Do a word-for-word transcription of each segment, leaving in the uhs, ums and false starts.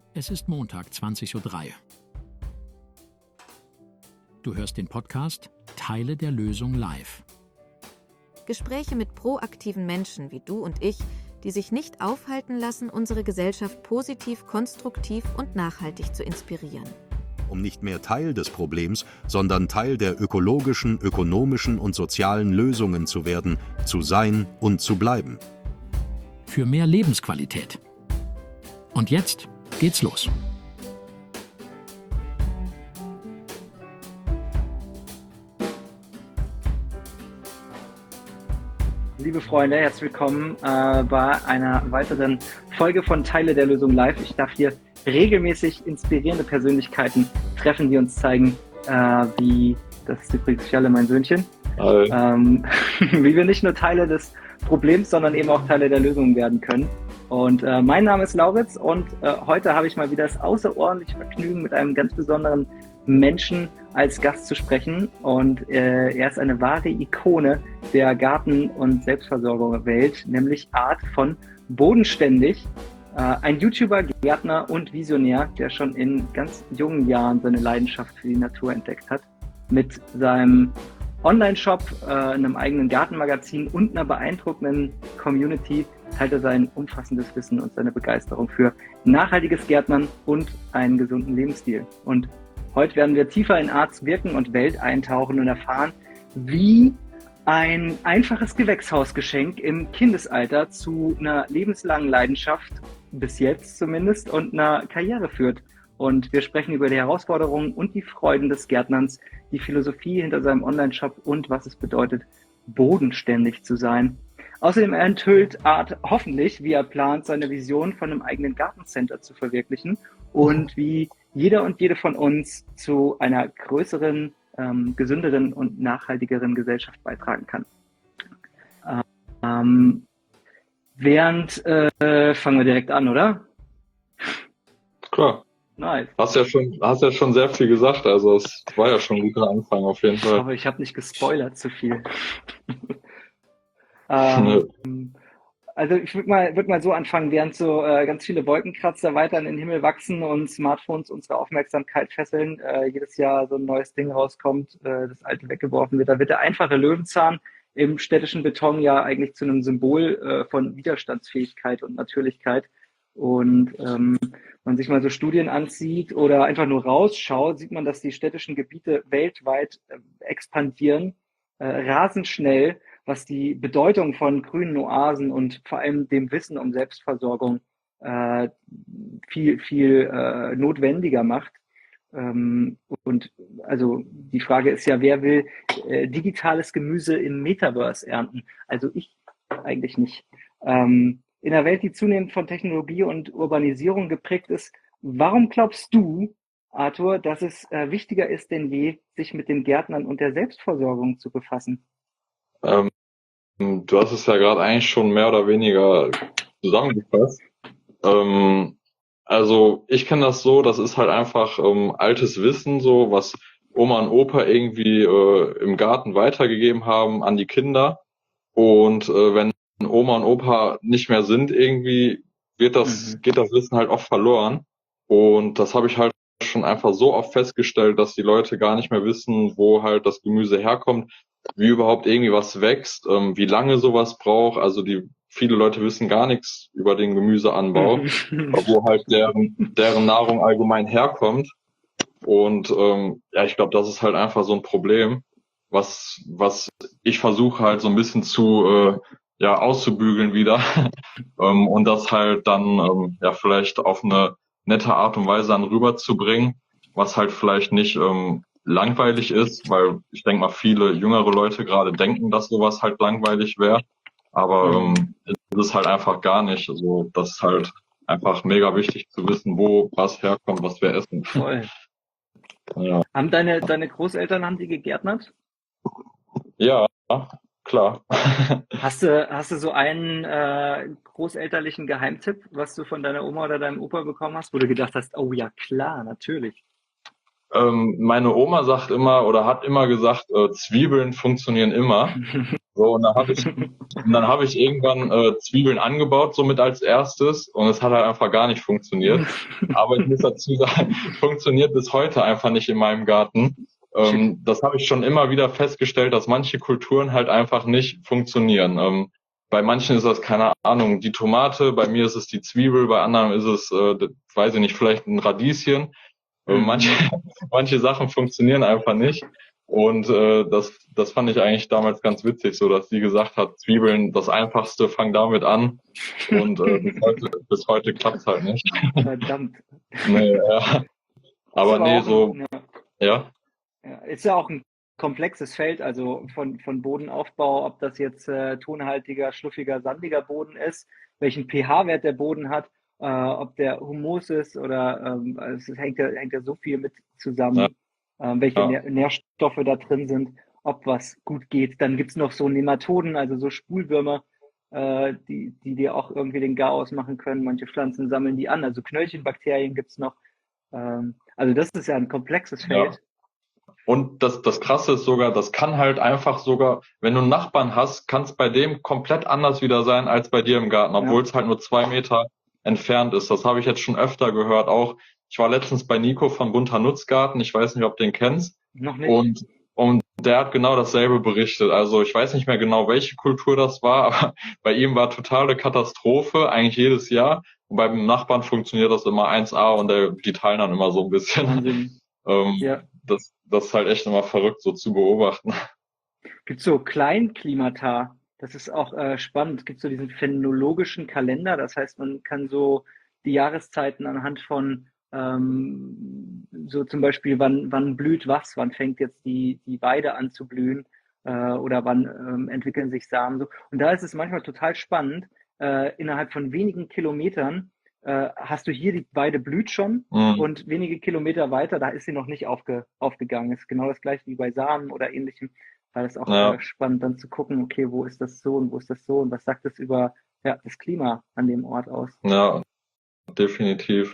Es ist Montag, zwanzig Uhr drei. Du hörst den Podcast Teile der Lösung live. Gespräche mit proaktiven Menschen wie du und ich, die sich nicht aufhalten lassen, unsere Gesellschaft positiv, konstruktiv und nachhaltig zu inspirieren. Um nicht mehr Teil des Problems, sondern Teil der ökologischen, ökonomischen und sozialen Lösungen zu werden, zu sein und zu bleiben. Für mehr Lebensqualität. Und jetzt geht's los. Liebe Freunde, herzlich willkommen äh, bei einer weiteren Folge von Teile der Lösung live. Ich darf hier regelmäßig inspirierende Persönlichkeiten treffen, die uns zeigen, äh, wie, das ist übrigens Fjalle, mein Söhnchen, ähm, wie wir nicht nur Teile des Problems, sondern eben auch Teile der Lösung werden können. Und äh, mein Name ist Lauritz und äh, heute habe ich mal wieder das außerordentliche Vergnügen, mit einem ganz besonderen Menschen als Gast zu sprechen. Und äh, er ist eine wahre Ikone der Garten- und Selbstversorgerwelt, nämlich Art von Bodenständig. Äh, ein YouTuber, Gärtner und Visionär, der schon in ganz jungen Jahren seine Leidenschaft für die Natur entdeckt hat. Mit seinem Online-Shop, äh, einem eigenen Gartenmagazin und einer beeindruckenden Community teilt er sein umfassendes Wissen und seine Begeisterung für nachhaltiges Gärtnern und einen gesunden Lebensstil. Und heute werden wir tiefer in Arts Wirken und Welt eintauchen und erfahren, wie ein einfaches Gewächshausgeschenk im Kindesalter zu einer lebenslangen Leidenschaft, bis jetzt zumindest, und einer Karriere führt. Und wir sprechen über die Herausforderungen und die Freuden des Gärtnerns, die Philosophie hinter seinem Online-Shop und was es bedeutet, bodenständig zu sein. Außerdem enthüllt Art hoffentlich, wie er plant, seine Vision von einem eigenen Gartencenter zu verwirklichen und wie jeder und jede von uns zu einer größeren, ähm, gesünderen und nachhaltigeren Gesellschaft beitragen kann. Ähm, während, äh, fangen wir direkt an, oder? Klar. Nice. Hast ja schon, hast ja schon sehr viel gesagt, also es war ja schon ein guter Anfang auf jeden Fall. Aber ich habe nicht gespoilert zu viel. ähm, also ich würde mal, würd mal so anfangen, während so äh, ganz viele Wolkenkratzer weiter in den Himmel wachsen und Smartphones unsere Aufmerksamkeit fesseln, äh, jedes Jahr so ein neues Ding rauskommt, äh, das alte weggeworfen wird, da wird der einfache Löwenzahn im städtischen Beton ja eigentlich zu einem Symbol äh, von Widerstandsfähigkeit und Natürlichkeit. Und ähm, man sich mal so Studien ansieht oder einfach nur rausschaut, sieht man, dass die städtischen Gebiete weltweit äh, expandieren, äh, rasend schnell, was die Bedeutung von grünen Oasen und vor allem dem Wissen um Selbstversorgung äh, viel, viel äh, notwendiger macht. Ähm, und also die Frage ist ja, wer will äh, digitales Gemüse im Metaverse ernten? Also ich eigentlich nicht. Ähm, In einer Welt, die zunehmend von Technologie und Urbanisierung geprägt ist, warum glaubst du, Arthur, dass es äh, wichtiger ist denn je, sich mit den Gärtnern und der Selbstversorgung zu befassen? Ähm, du hast es ja gerade eigentlich schon mehr oder weniger zusammengefasst. Ähm, also ich kenne das so, das ist halt einfach ähm, altes Wissen, so was Oma und Opa irgendwie äh, im Garten weitergegeben haben an die Kinder. Und äh, wenn Oma und Opa nicht mehr sind, irgendwie wird das, Mhm. geht das Wissen halt oft verloren. Und das habe ich halt schon einfach so oft festgestellt, dass die Leute gar nicht mehr wissen, wo halt das Gemüse herkommt, wie überhaupt irgendwie was wächst, ähm, wie lange sowas braucht. Also die viele Leute wissen gar nichts über den Gemüseanbau, wo halt deren, deren Nahrung allgemein herkommt. Und ähm, ja, ich glaube, das ist halt einfach so ein Problem, was was ich versuche halt so ein bisschen zu äh, ja auszubügeln wieder ähm, und das halt dann ähm, ja vielleicht auf eine nette Art und Weise dann rüberzubringen, was halt vielleicht nicht ähm, langweilig ist, weil ich denke mal viele jüngere Leute gerade denken, dass sowas halt langweilig wäre, aber ähm, es ist halt einfach gar nicht. Also das ist halt einfach mega wichtig zu wissen, wo was herkommt, was wir essen. Voll. Ja. Haben deine, deine Großeltern, haben die gegärtnert? Ja, klar. Hast du, hast du so einen äh, großelterlichen Geheimtipp, was du von deiner Oma oder deinem Opa bekommen hast, wo du gedacht hast, oh ja, klar, natürlich. Ähm, meine Oma sagt immer oder hat immer gesagt, äh, Zwiebeln funktionieren immer. So, und dann habe ich, und dann habe ich irgendwann äh, Zwiebeln angebaut, somit als erstes, und es hat halt einfach gar nicht funktioniert. Aber ich muss dazu sagen, funktioniert bis heute einfach nicht in meinem Garten. Ähm, das habe ich schon immer wieder festgestellt, dass manche Kulturen halt einfach nicht funktionieren. Ähm, bei manchen ist das, keine Ahnung, die Tomate, bei mir ist es die Zwiebel, bei anderen ist es, äh, weiß ich nicht, vielleicht ein Radieschen. Mhm. Manche, manche Sachen funktionieren einfach nicht. Und äh, das, das fand ich eigentlich damals ganz witzig, so dass sie gesagt hat, Zwiebeln, das Einfachste, fang damit an. Und äh, bis heute, bis heute klappt's halt nicht. Verdammt. Nee, ja. Aber nee, so, ein, ja. ja. Ist ja auch ein komplexes Feld, also von, von Bodenaufbau, ob das jetzt äh, tonhaltiger, schluffiger, sandiger Boden ist, welchen pH-Wert der Boden hat, äh, ob der Humus ist oder ähm, es hängt ja, hängt ja so viel mit zusammen. Ja. Ähm, welche ja. Nährstoffe da drin sind, ob was gut geht. Dann gibt's noch so Nematoden, also so Spulwürmer, äh, die, die dir auch irgendwie den Garaus machen können. Manche Pflanzen sammeln die an, also Knöllchenbakterien gibt's noch. Ähm, also das ist ja ein komplexes Feld. Ja. Und das, das Krasse ist sogar, das kann halt einfach sogar, wenn du einen Nachbarn hast, kann es bei dem komplett anders wieder sein als bei dir im Garten, obwohl es ja. halt nur zwei Meter entfernt ist. Das habe ich jetzt schon öfter gehört, auch. Ich war letztens bei Nico von Bunter Nutzgarten, ich weiß nicht, ob du den kennst. Noch nicht. Und, und der hat genau dasselbe berichtet. Also ich weiß nicht mehr genau, welche Kultur das war, aber bei ihm war totale Katastrophe, eigentlich jedes Jahr. Und beim Nachbarn funktioniert das immer eins A und der, die teilen dann immer so ein bisschen. ähm, ja. das, das ist halt echt immer verrückt, so zu beobachten. Gibt so Kleinklimata, das ist auch äh, spannend. Es gibt so diesen phänologischen Kalender, das heißt, man kann so die Jahreszeiten anhand von Ähm, so zum Beispiel, wann, wann blüht was, wann fängt jetzt die, die Weide an zu blühen äh, oder wann ähm, entwickeln sich Samen. So. Und da ist es manchmal total spannend, äh, innerhalb von wenigen Kilometern äh, hast du hier, die Weide blüht schon mhm. und wenige Kilometer weiter, da ist sie noch nicht aufge, aufgegangen. Ist genau das gleiche wie bei Samen oder ähnlichem. Da ist auch ja. äh, spannend dann zu gucken, okay, wo ist das so und wo ist das so und was sagt das über ja, das Klima an dem Ort aus. Ja, definitiv.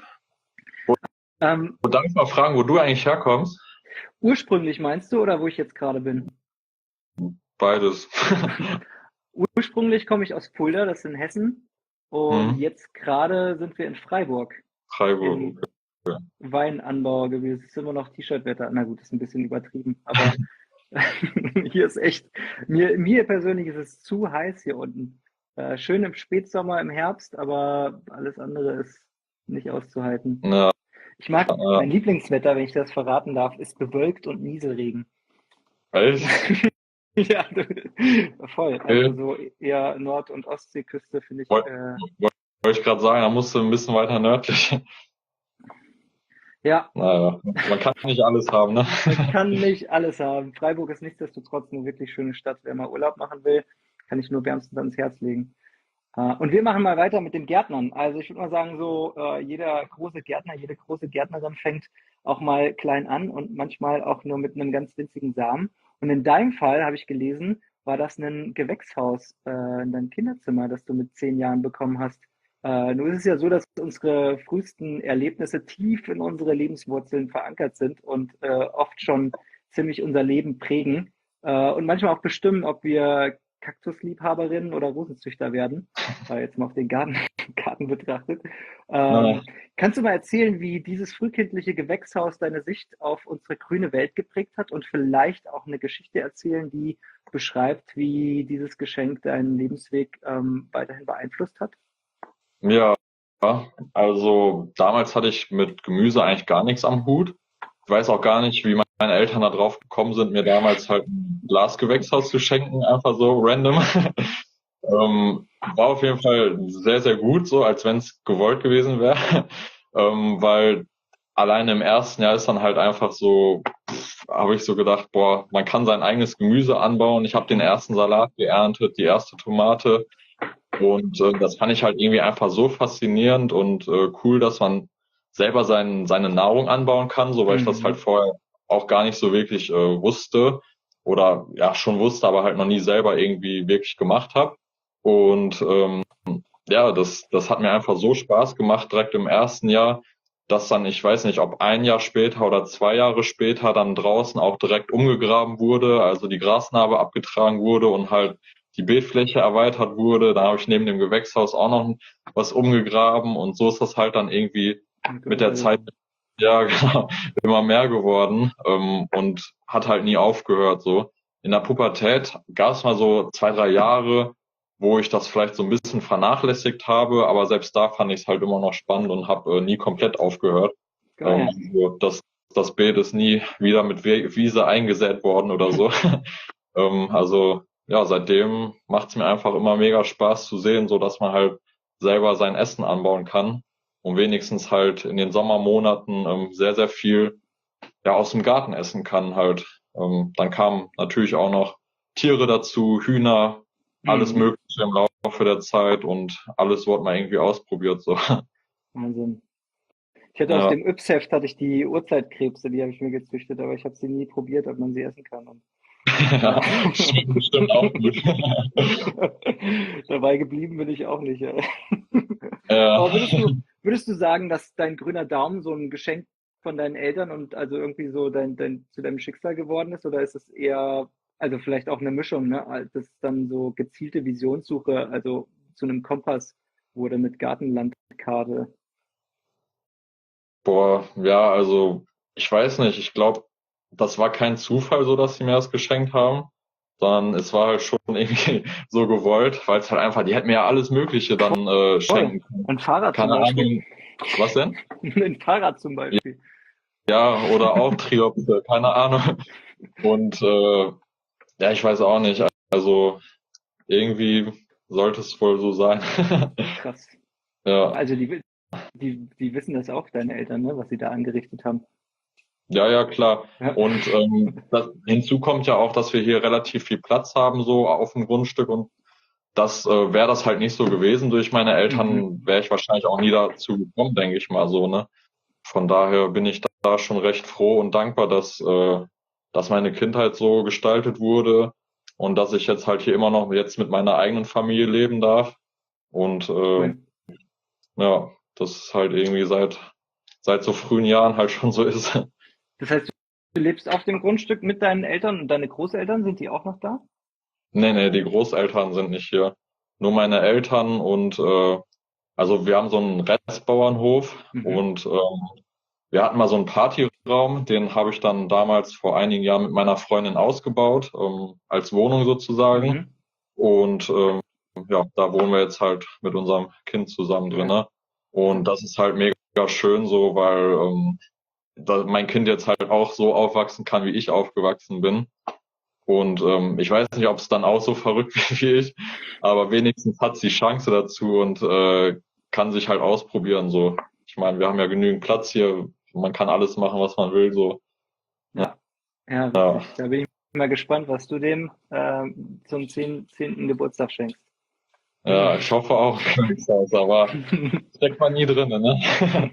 Ähm, und darf ich mal fragen, wo du eigentlich herkommst? Ursprünglich meinst du oder wo ich jetzt gerade bin? Beides. Ursprünglich komme ich aus Fulda, das ist in Hessen. Und hm. jetzt gerade sind wir in Freiburg. Freiburg. Okay. Weinanbauer gewesen. Es ist immer noch T-Shirt-Wetter. Na gut, ist ein bisschen übertrieben. Aber hier ist echt, mir, mir persönlich ist es zu heiß hier unten. Äh, schön im Spätsommer, im Herbst, aber alles andere ist nicht auszuhalten. Ja. Ich mag, ja. mein Lieblingswetter, wenn ich das verraten darf, ist bewölkt und Nieselregen. Echt? Ja, voll. Also so eher Nord- und Ostseeküste finde ich. Wollte äh, wollt ich gerade sagen, da musst du ein bisschen weiter nördlich. Ja. Naja, man kann nicht alles haben, ne? Man kann nicht alles haben. Freiburg ist nichtsdestotrotz eine wirklich schöne Stadt. Wer mal Urlaub machen will, kann ich nur wärmstens ans Herz legen. Und wir machen mal weiter mit den Gärtnern. Also ich würde mal sagen, so äh, jeder große Gärtner, jede große Gärtnerin fängt auch mal klein an und manchmal auch nur mit einem ganz winzigen Samen. Und in deinem Fall, habe ich gelesen, war das ein Gewächshaus, äh, in deinem Kinderzimmer, das du mit zehn Jahren bekommen hast. Äh, nun ist es ja so, dass unsere frühesten Erlebnisse tief in unsere Lebenswurzeln verankert sind und äh, oft schon ziemlich unser Leben prägen äh, und manchmal auch bestimmen, ob wir Kaktusliebhaberinnen oder Rosenzüchter werden, äh, jetzt mal auf den Garten, Garten betrachtet. Ähm, ja. Kannst du mal erzählen, wie dieses frühkindliche Gewächshaus deine Sicht auf unsere grüne Welt geprägt hat und vielleicht auch eine Geschichte erzählen, die beschreibt, wie dieses Geschenk deinen Lebensweg ähm, weiterhin beeinflusst hat? Ja, also damals hatte ich mit Gemüse eigentlich gar nichts am Hut. Ich weiß auch gar nicht, wie meine Eltern da drauf gekommen sind, mir damals halt ein Glasgewächshaus zu schenken, einfach so random. ähm, war auf jeden Fall sehr, sehr gut, so als wenn es gewollt gewesen wäre, ähm, weil alleine im ersten Jahr ist dann halt einfach so, habe ich so gedacht, boah, man kann sein eigenes Gemüse anbauen. Ich habe den ersten Salat geerntet, die erste Tomate und äh, das fand ich halt irgendwie einfach so faszinierend und äh, cool, dass man selber sein, seine Nahrung anbauen kann, so weil mhm. ich das halt vorher auch gar nicht so wirklich äh, wusste oder ja schon wusste, aber halt noch nie selber irgendwie wirklich gemacht habe. Und ähm, ja, das das hat mir einfach so Spaß gemacht direkt im ersten Jahr, dass dann, ich weiß nicht, ob ein Jahr später oder zwei Jahre später dann draußen auch direkt umgegraben wurde, also die Grasnarbe abgetragen wurde und halt die Beetfläche erweitert wurde. Da habe ich neben dem Gewächshaus auch noch was umgegraben und so ist das halt dann irgendwie mit der Zeit, ja genau, immer mehr geworden ähm, und hat halt nie aufgehört so. In der Pubertät gab es mal so zwei, drei Jahre, wo ich das vielleicht so ein bisschen vernachlässigt habe, aber selbst da fand ich es halt immer noch spannend und habe äh, nie komplett aufgehört. Ähm, also das, das Beet ist nie wieder mit Wiese eingesät worden oder so. ähm, also ja, seitdem macht es mir einfach immer mega Spaß zu sehen, so dass man halt selber sein Essen anbauen kann und wenigstens halt in den Sommermonaten ähm, sehr, sehr viel ja aus dem Garten essen kann halt. Ähm, dann kamen natürlich auch noch Tiere dazu, Hühner, alles mhm. Mögliche im Laufe der Zeit und alles wurde mal irgendwie ausprobiert. So. Wahnsinn. Ich hatte ja. aus dem Yps-Heft hatte ich die Urzeitkrebse, die habe ich mir gezüchtet, aber ich habe sie nie probiert, ob man sie essen kann. Und, ja, stimmt, bestimmt auch gut. Dabei geblieben bin ich auch nicht. Ja. Ja. Aber würdest du, würdest du sagen, dass dein grüner Daumen so ein Geschenk von deinen Eltern und also irgendwie so dein, dein, zu deinem Schicksal geworden ist? Oder ist es eher, also vielleicht auch eine Mischung, ne? Das ist dann so gezielte Visionssuche, also zu einem Kompass wurde mit Gartenlandkarte. Boah, ja, also ich weiß nicht, ich glaube, das war kein Zufall so, dass sie mir das geschenkt haben, sondern es war halt schon irgendwie so gewollt, weil es halt einfach, die hätten mir ja alles Mögliche dann äh, schenken können. Ein Fahrrad Keine zum Beispiel. Ahnung. Was denn? Ein Fahrrad zum Beispiel. Ja, oder auch Triopse, keine Ahnung. Und äh, ja, ich weiß auch nicht. Also irgendwie sollte es wohl so sein. Krass. Ja. Also die, die, die wissen das auch, deine Eltern, ne, was sie da angerichtet haben. Ja, ja, klar. Ja. Und ähm, das, hinzu kommt ja auch, dass wir hier relativ viel Platz haben, so auf dem Grundstück. Und das äh, wäre das halt nicht so gewesen durch meine Eltern, mhm. wäre ich wahrscheinlich auch nie dazu gekommen, denke ich mal so, ne? Von daher bin ich da schon recht froh und dankbar, dass, äh, dass meine Kindheit so gestaltet wurde und dass ich jetzt halt hier immer noch jetzt mit meiner eigenen Familie leben darf. Und äh, cool. ja, das ist halt irgendwie seit, seit so frühen Jahren halt schon so ist. Das heißt, du lebst auf dem Grundstück mit deinen Eltern und deine Großeltern, sind die auch noch da? Nee, nee, die Großeltern sind nicht hier. Nur meine Eltern und äh, also wir haben so einen Restbauernhof mhm. und ähm, wir hatten mal so einen Partyraum, den habe ich dann damals vor einigen Jahren mit meiner Freundin ausgebaut, ähm, als Wohnung sozusagen. Mhm. Und ähm, ja, da wohnen wir jetzt halt mit unserem Kind zusammen drin. Ne? Und das ist halt mega schön so, weil ähm, da mein Kind jetzt halt auch so aufwachsen kann, wie ich aufgewachsen bin. Und ähm, ich weiß nicht, ob es dann auch so verrückt wird wie ich, aber wenigstens hat sie die Chance dazu und äh, kann sich halt ausprobieren. So, ich meine, wir haben ja genügend Platz hier, man kann alles machen, was man will. So, ja, ja, ja. Da bin ich mal gespannt, was du dem äh, zum zehnten Geburtstag schenkst. Ja, ich hoffe auch, aber steckt man nie drin, ne?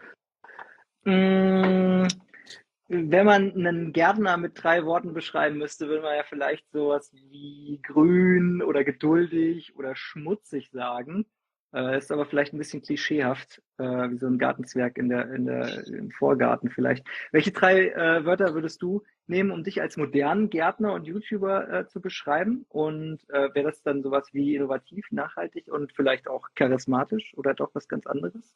mm. Wenn man einen Gärtner mit drei Worten beschreiben müsste, würde man ja vielleicht sowas wie grün oder geduldig oder schmutzig sagen. Äh, ist aber vielleicht ein bisschen klischeehaft, äh, wie so ein Gartenzwerg in der, in der, im Vorgarten vielleicht. Welche drei äh, Wörter würdest du nehmen, um dich als modernen Gärtner und YouTuber äh, zu beschreiben? Und äh, wäre das dann sowas wie innovativ, nachhaltig und vielleicht auch charismatisch oder doch was ganz anderes?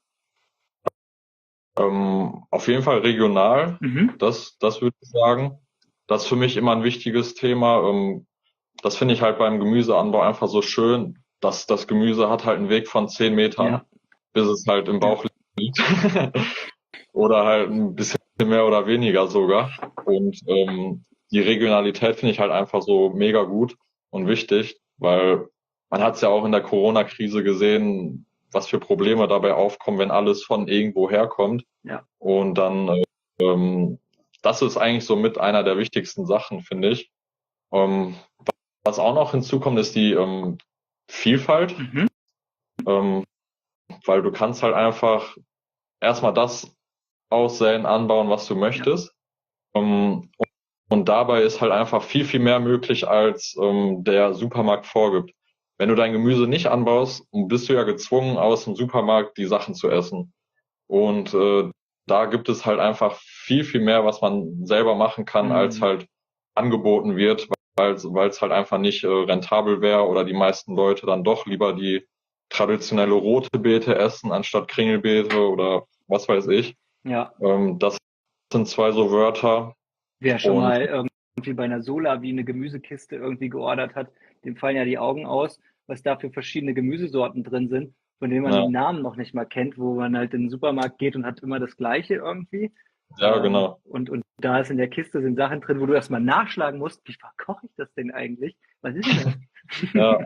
Ähm, auf jeden Fall regional, mhm. das, das würde ich sagen. Das ist für mich immer ein wichtiges Thema. Ähm, das finde ich halt beim Gemüseanbau einfach so schön, dass das Gemüse hat halt einen Weg von zehn Metern, ja. bis es halt im Bauch liegt. Oder halt ein bisschen mehr oder weniger sogar. Und ähm, die Regionalität finde ich halt einfach so mega gut und wichtig, weil man hat es ja auch in der Corona-Krise gesehen, was für Probleme dabei aufkommen, wenn alles von irgendwo herkommt. Ja. Und dann, ähm, das ist eigentlich so mit einer der wichtigsten Sachen, finde ich. Ähm, was auch noch hinzukommt, ist die ähm, Vielfalt. Mhm. Ähm, weil du kannst halt einfach erstmal das aussäen, anbauen, was du möchtest. Ja. Ähm, und, und dabei ist halt einfach viel, viel mehr möglich, als ähm, der Supermarkt vorgibt. Wenn du dein Gemüse nicht anbaust, bist du ja gezwungen, aus dem Supermarkt die Sachen zu essen. Und äh, da gibt es halt einfach viel, viel mehr, was man selber machen kann, mhm. als halt angeboten wird, weil es halt einfach nicht äh, rentabel wäre oder die meisten Leute dann doch lieber die traditionelle rote Beete essen anstatt Kringelbeete oder was weiß ich. Ja. Ähm, das sind zwei so Wörter. Wer schon Und- mal irgendwie bei einer Sola wie eine Gemüsekiste irgendwie geordert hat, dem fallen ja die Augen aus, was da für verschiedene Gemüsesorten drin sind, von denen man Ja. die Namen noch nicht mal kennt, wo man halt in den Supermarkt geht und hat immer das Gleiche irgendwie. Ja, Ähm, genau. Und, und da ist in der Kiste sind Sachen drin, wo du erstmal nachschlagen musst, wie verkoche ich das denn eigentlich? Was ist denn das? Ja,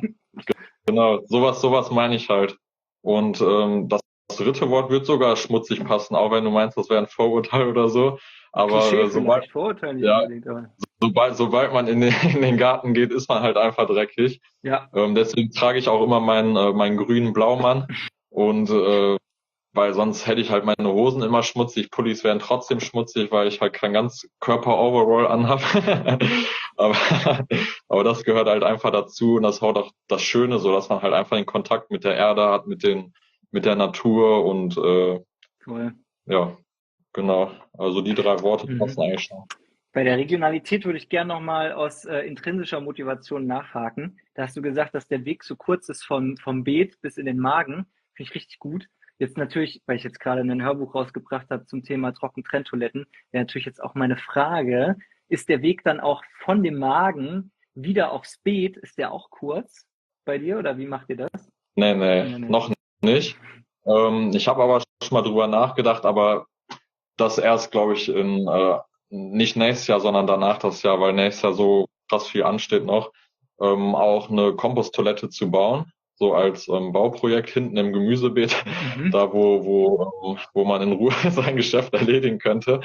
genau. Sowas, sowas meine ich halt. Und ähm, das dritte Wort wird sogar schmutzig passen, auch wenn du meinst, das wäre ein Vorurteil oder so. Aber Klischee äh, sobald, vielleicht, Vorurteil nicht Ja. unbedingt, aber sobald, sobald man in den, in den Garten geht, ist man halt einfach dreckig. ja, Ähm, deswegen trage ich auch immer meinen, äh, meinen grünen Blaumann. Und äh, weil sonst hätte ich halt meine Hosen immer schmutzig, Pullis wären trotzdem schmutzig, weil ich halt kein ganz Körper-Overall anhab. aber, aber das gehört halt einfach dazu und das haut auch das Schöne, so dass man halt einfach den Kontakt mit der Erde hat, mit den, mit der Natur und äh, voll. ja, genau. Also die drei Worte Mhm. passen eigentlich schon. Bei der Regionalität würde ich gerne nochmal aus äh, intrinsischer Motivation nachhaken. Da hast du gesagt, dass der Weg so kurz ist vom, vom Beet bis in den Magen. Finde ich richtig gut. Jetzt natürlich, weil ich jetzt gerade ein Hörbuch rausgebracht habe zum Thema Trockentrenntoiletten, wäre natürlich jetzt auch meine Frage, ist der Weg dann auch von dem Magen wieder aufs Beet, ist der auch kurz bei dir oder wie macht ihr das? Nee, nee, Nee, nee. noch nicht. Ähm, ich habe aber schon mal drüber nachgedacht, aber das erst, glaube ich, in äh, nicht nächstes Jahr, sondern danach das Jahr, weil nächstes Jahr so krass viel ansteht noch, ähm, auch eine Komposttoilette zu bauen, so als ähm, Bauprojekt hinten im Gemüsebeet, Mhm. da wo wo wo man in Ruhe sein Geschäft erledigen könnte.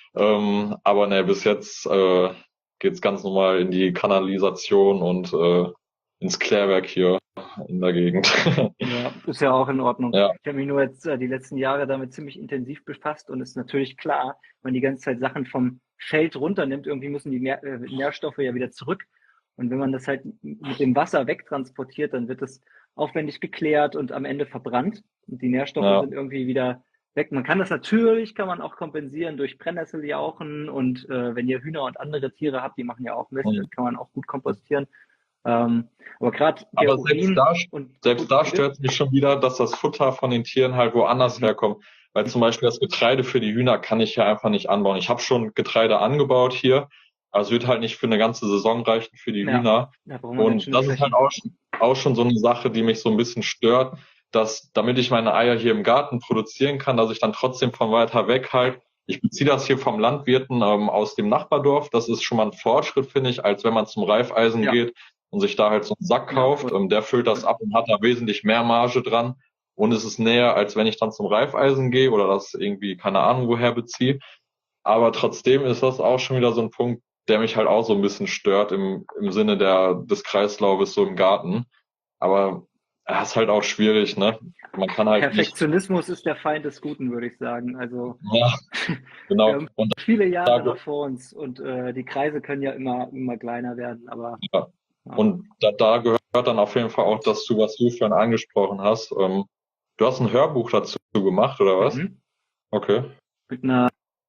Ähm, aber ne, bis jetzt äh, geht's ganz normal in die Kanalisation und äh, ins Klärwerk hier in der Gegend. Ja, ist ja auch in Ordnung. Ja. Ich habe mich nur jetzt äh, die letzten Jahre damit ziemlich intensiv befasst und ist natürlich klar, wenn man die ganze Zeit Sachen vom Feld runternimmt, irgendwie müssen die Nähr äh, Nährstoffe ja wieder zurück. Und wenn man das halt mit dem Wasser wegtransportiert, dann wird es aufwendig geklärt und am Ende verbrannt. Und die Nährstoffe Ja. sind irgendwie wieder weg. Man kann das natürlich, kann man auch kompensieren durch Brennnesseljauchen und äh, wenn ihr Hühner und andere Tiere habt, die machen ja auch Mist, Mhm. das kann man auch gut kompostieren. Ähm, aber gerade Aber selbst da, und selbst da stört mich schon wieder, dass das Futter von den Tieren halt woanders Mhm. herkommt. Weil zum Beispiel das Getreide für die Hühner kann ich ja einfach nicht anbauen. Ich habe schon Getreide angebaut hier, aber es wird halt nicht für eine ganze Saison reichen für die Ja. Hühner. Da brauchen wir ganz Und schöne das ist Flächen. halt auch schon, auch schon so eine Sache, die mich so ein bisschen stört, dass damit ich meine Eier hier im Garten produzieren kann, dass ich dann trotzdem von weiter weg halt, ich beziehe das hier vom Landwirten ähm, aus dem Nachbardorf, das ist schon mal ein Fortschritt, finde ich, als wenn man zum Reifeisen Ja. geht und sich da halt so einen Sack Ja, kauft, voll. ähm, der füllt das ab und hat da wesentlich mehr Marge dran und es ist näher, als wenn ich dann zum Reifeisen gehe oder das irgendwie, keine Ahnung, woher beziehe. Aber trotzdem ist das auch schon wieder so ein Punkt, der mich halt auch so ein bisschen stört im, im Sinne der, des Kreislaufes so im Garten. Aber es ist halt auch schwierig, ne? Man kann halt nicht, Perfektionismus ist der Feind des Guten, würde ich sagen. Also ja, wir genau. haben Und viele Jahre da- noch vor uns und äh, die Kreise können ja immer, immer kleiner werden, aber Ja. ja. Und da, da gehört dann auf jeden Fall auch das zu, was du vorhin angesprochen hast. Ähm, du hast ein Hörbuch dazu gemacht, oder was? Mhm. Okay. Mit einer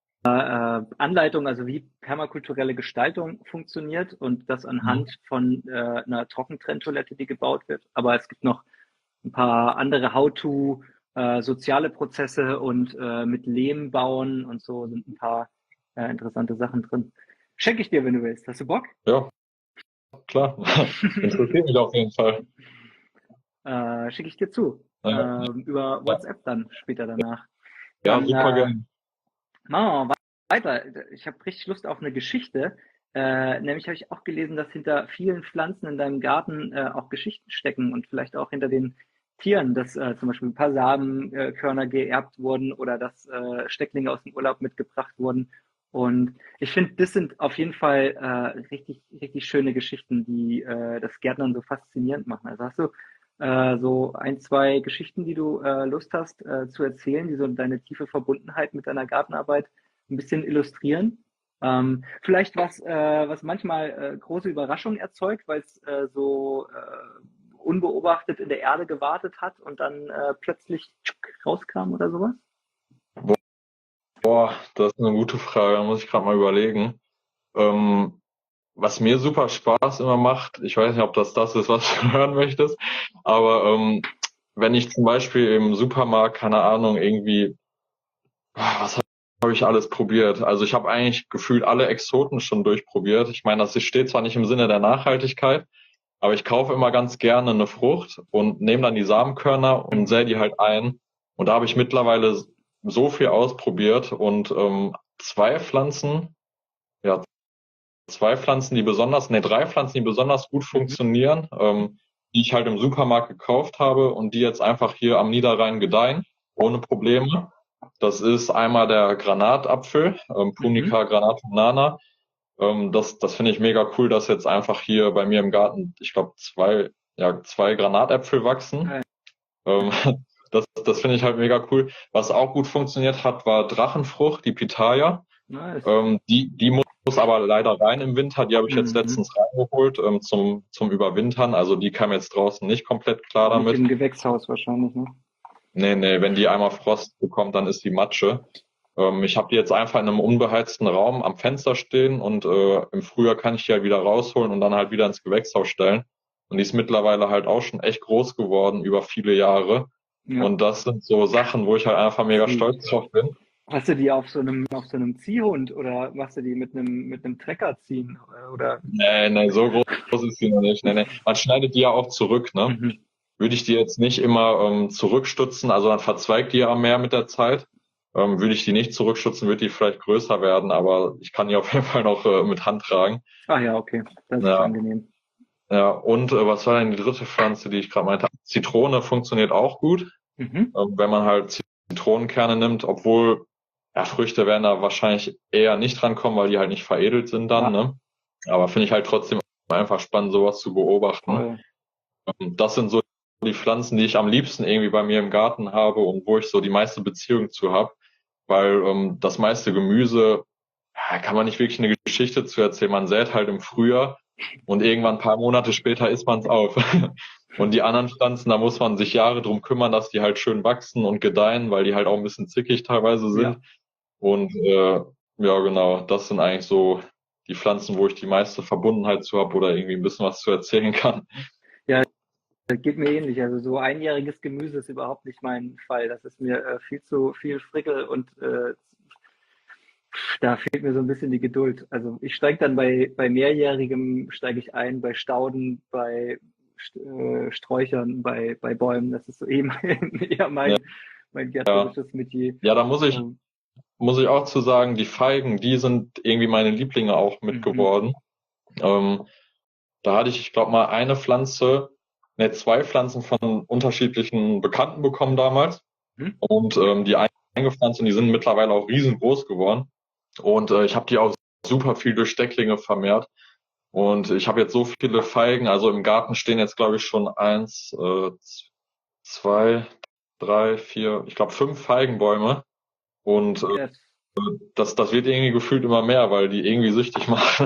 äh, Anleitung, also wie permakulturelle Gestaltung funktioniert und das anhand von äh, einer Trockentrenntoilette, die gebaut wird. Aber es gibt noch ein paar andere How-to, äh, soziale Prozesse und äh, mit Lehm bauen und so sind ein paar äh, interessante Sachen drin. Schenke ich dir, wenn du willst. Hast du Bock? Ja, klar. Interessiert mich auf jeden Fall. Äh, schicke ich dir zu. Ja, Ähm, über WhatsApp dann später danach. ja Dann, super äh, gerne. Machen wir mal weiter. Ich habe richtig Lust auf eine Geschichte. Äh, nämlich habe ich auch gelesen, dass hinter vielen Pflanzen in deinem Garten äh, auch Geschichten stecken und vielleicht auch hinter den Tieren, dass äh, zum Beispiel ein paar Samenkörner geerbt wurden oder dass äh, Stecklinge aus dem Urlaub mitgebracht wurden. Und ich finde, das sind auf jeden Fall äh, richtig, richtig schöne Geschichten, die äh, das Gärtnern so faszinierend machen. Also hast du äh, so ein, zwei Geschichten, die du äh, Lust hast äh, zu erzählen, die so deine tiefe Verbundenheit mit deiner Gartenarbeit ein bisschen illustrieren? Ähm, vielleicht was, äh, was manchmal äh, große Überraschungen erzeugt, weil es äh, so äh, unbeobachtet in der Erde gewartet hat und dann äh, plötzlich tschuk, rauskam oder sowas? Boah, das ist eine gute Frage, da muss ich gerade mal überlegen. Ähm, was mir super Spaß immer macht, ich weiß nicht, ob das das ist, was du hören möchtest, aber ähm, wenn ich zum Beispiel im Supermarkt, keine Ahnung, irgendwie, was habe ich alles probiert? Also ich habe eigentlich gefühlt alle Exoten schon durchprobiert. Ich meine, das steht zwar nicht im Sinne der Nachhaltigkeit, aber ich kaufe immer ganz gerne eine Frucht und nehme dann die Samenkörner und sähe die halt ein. Und da habe ich mittlerweile so viel ausprobiert und ähm, zwei Pflanzen, ja, zwei Pflanzen, die besonders, ne, drei Pflanzen, die besonders gut funktionieren, ähm, die ich halt im Supermarkt gekauft habe und die jetzt einfach hier am Niederrhein gedeihen, ohne Probleme. Das ist einmal der Granatapfel, ähm, Punica granatunana. Ähm, das das finde ich mega cool, dass jetzt einfach hier bei mir im Garten, ich glaube, zwei, ja, zwei Granatäpfel wachsen. Ähm, das das finde ich halt mega cool. Was auch gut funktioniert hat, war Drachenfrucht, die Pitaya. Nice. Ähm, die, die muss aber leider rein im Winter. Die habe ich jetzt Mhm. letztens reingeholt ähm, zum, zum Überwintern. Also die kam jetzt draußen nicht komplett klar Nicht damit. im Gewächshaus wahrscheinlich, ne? Nee, nee, wenn die einmal Frost bekommt, dann ist die Matsche. Ähm, ich habe die jetzt einfach in einem unbeheizten Raum am Fenster stehen und äh, im Frühjahr kann ich die halt wieder rausholen und dann halt wieder ins Gewächshaus stellen. Und die ist mittlerweile halt auch schon echt groß geworden über viele Jahre. Ja. Und das sind so Sachen, wo ich halt einfach mega Mhm. stolz drauf bin. Hast du die auf so einem, auf so einem Ziehhund oder machst du die mit einem, mit einem Trecker ziehen? Oder? Nee, nee, so groß ist die noch nicht. Nee, nee. Man schneidet die ja auch zurück, ne? Mhm. Würde ich die jetzt nicht immer ähm, zurückstutzen, also dann verzweigt die ja mehr mit der Zeit. Ähm, würde ich die nicht zurückstutzen, würde die vielleicht größer werden, aber ich kann die auf jeden Fall noch äh, mit Hand tragen. Ach ja, okay. Das ist Ja. angenehm. Ja, und äh, was war denn die dritte Pflanze, die ich gerade meinte? Zitrone funktioniert auch gut, Mhm. ähm, wenn man halt Zitronenkerne nimmt, obwohl ja, Früchte werden da wahrscheinlich eher nicht drankommen, weil die halt nicht veredelt sind dann. Ja. Ne? Aber finde ich halt trotzdem einfach spannend, sowas zu beobachten. Voll. Ähm, Das sind so die Pflanzen, die ich am liebsten irgendwie bei mir im Garten habe und wo ich so die meiste Beziehung zu habe, weil ähm, das meiste Gemüse, ja, kann man nicht wirklich eine Geschichte zu erzählen. Man sät halt im Frühjahr und irgendwann ein paar Monate später isst man es auf. Und die anderen Pflanzen, da muss man sich Jahre drum kümmern, dass die halt schön wachsen und gedeihen, weil die halt auch ein bisschen zickig teilweise sind. Ja. Und äh, ja, genau, das sind eigentlich so die Pflanzen, wo ich die meiste Verbundenheit zu habe oder irgendwie ein bisschen was zu erzählen kann. Das geht mir ähnlich. Also so einjähriges Gemüse ist überhaupt nicht mein Fall. Das ist mir äh, viel zu viel Frickel und äh, da fehlt mir so ein bisschen die Geduld. Also ich steige dann bei, bei Mehrjährigem steige ich ein, bei Stauden, bei äh, Sträuchern, bei, bei Bäumen. Das ist so eben eher mein, Ja. mein gärtnerisches Metier. Ja, da muss ich, Ähm, muss ich auch zu sagen, die Feigen, die sind irgendwie meine Lieblinge auch mit Mhm. geworden. Ähm, da hatte ich, ich glaube mal eine Pflanze, ne, zwei Pflanzen von unterschiedlichen Bekannten bekommen damals Mhm. und ähm, die eingepflanzt und die sind mittlerweile auch riesengroß geworden. Und äh, ich habe die auch super viel durch Stecklinge vermehrt. Und ich habe jetzt so viele Feigen, also im Garten stehen jetzt, glaube ich, schon eins, äh, zwei, drei, vier, ich glaube fünf Feigenbäume. Und äh, Yes. das, das wird irgendwie gefühlt immer mehr, weil die irgendwie süchtig machen.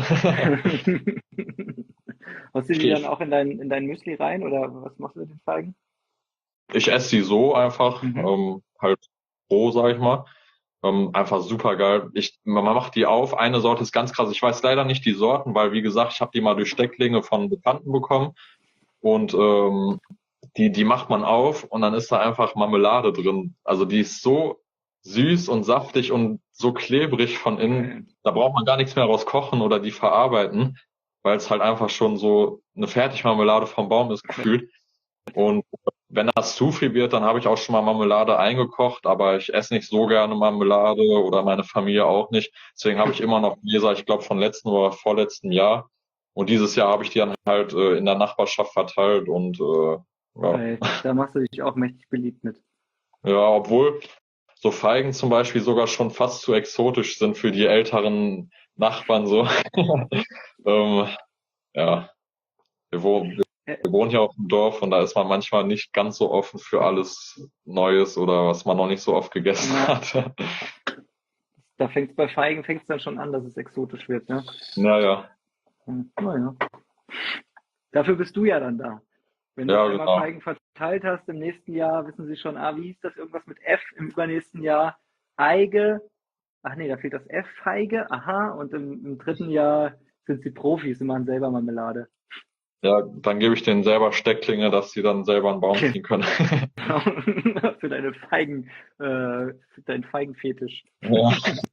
Hast du die dann auch in dein, in dein Müsli rein oder was machst du mit den Feigen? Ich esse sie so einfach, Mhm. ähm, halt roh, sag ich mal. Ähm, einfach super geil. Ich, man macht die auf. Eine Sorte ist ganz krass. Ich weiß leider nicht die Sorten, weil wie gesagt, ich habe die mal durch Stecklinge von Bekannten bekommen. Und ähm, die, die macht man auf und dann ist da einfach Marmelade drin. Also die ist so süß und saftig und so klebrig von innen. Da braucht man gar nichts mehr raus kochen oder die verarbeiten, weil es halt einfach schon so eine Fertigmarmelade vom Baum ist gefühlt. Und wenn das zu viel wird, dann habe ich auch schon mal Marmelade eingekocht, aber ich esse nicht so gerne Marmelade oder meine Familie auch nicht. Deswegen habe ich immer noch Gläser, ich glaube von letzten oder vorletzten Jahr. Und dieses Jahr habe ich die dann halt äh, in der Nachbarschaft verteilt und äh, ja. Ey, da machst du dich auch mächtig beliebt mit. Ja, obwohl so Feigen zum Beispiel sogar schon fast zu exotisch sind für die älteren Nachbarn so. ähm, ja, wir wohnen, wir wohnen hier auf dem Dorf und da ist man manchmal nicht ganz so offen für alles Neues oder was man noch nicht so oft gegessen Ja. hat. Da fängt es bei Feigen fängt's dann schon an, dass es exotisch wird, ne? Naja, Hm, naja. Dafür bist du ja dann da. Wenn du Ja, einmal genau. Feigen verteilt hast, im nächsten Jahr wissen sie schon, ah, wie hieß das, irgendwas mit F, im übernächsten Jahr Eige, ach nee, da fehlt das F, Feige, aha, und im, im dritten Jahr sind sie Profis und machen selber Marmelade. Ja, dann gebe ich denen selber Steckklinge, dass sie dann selber einen Baum ziehen können. Für deine Feigen, äh, für deinen Feigenfetisch. Ja.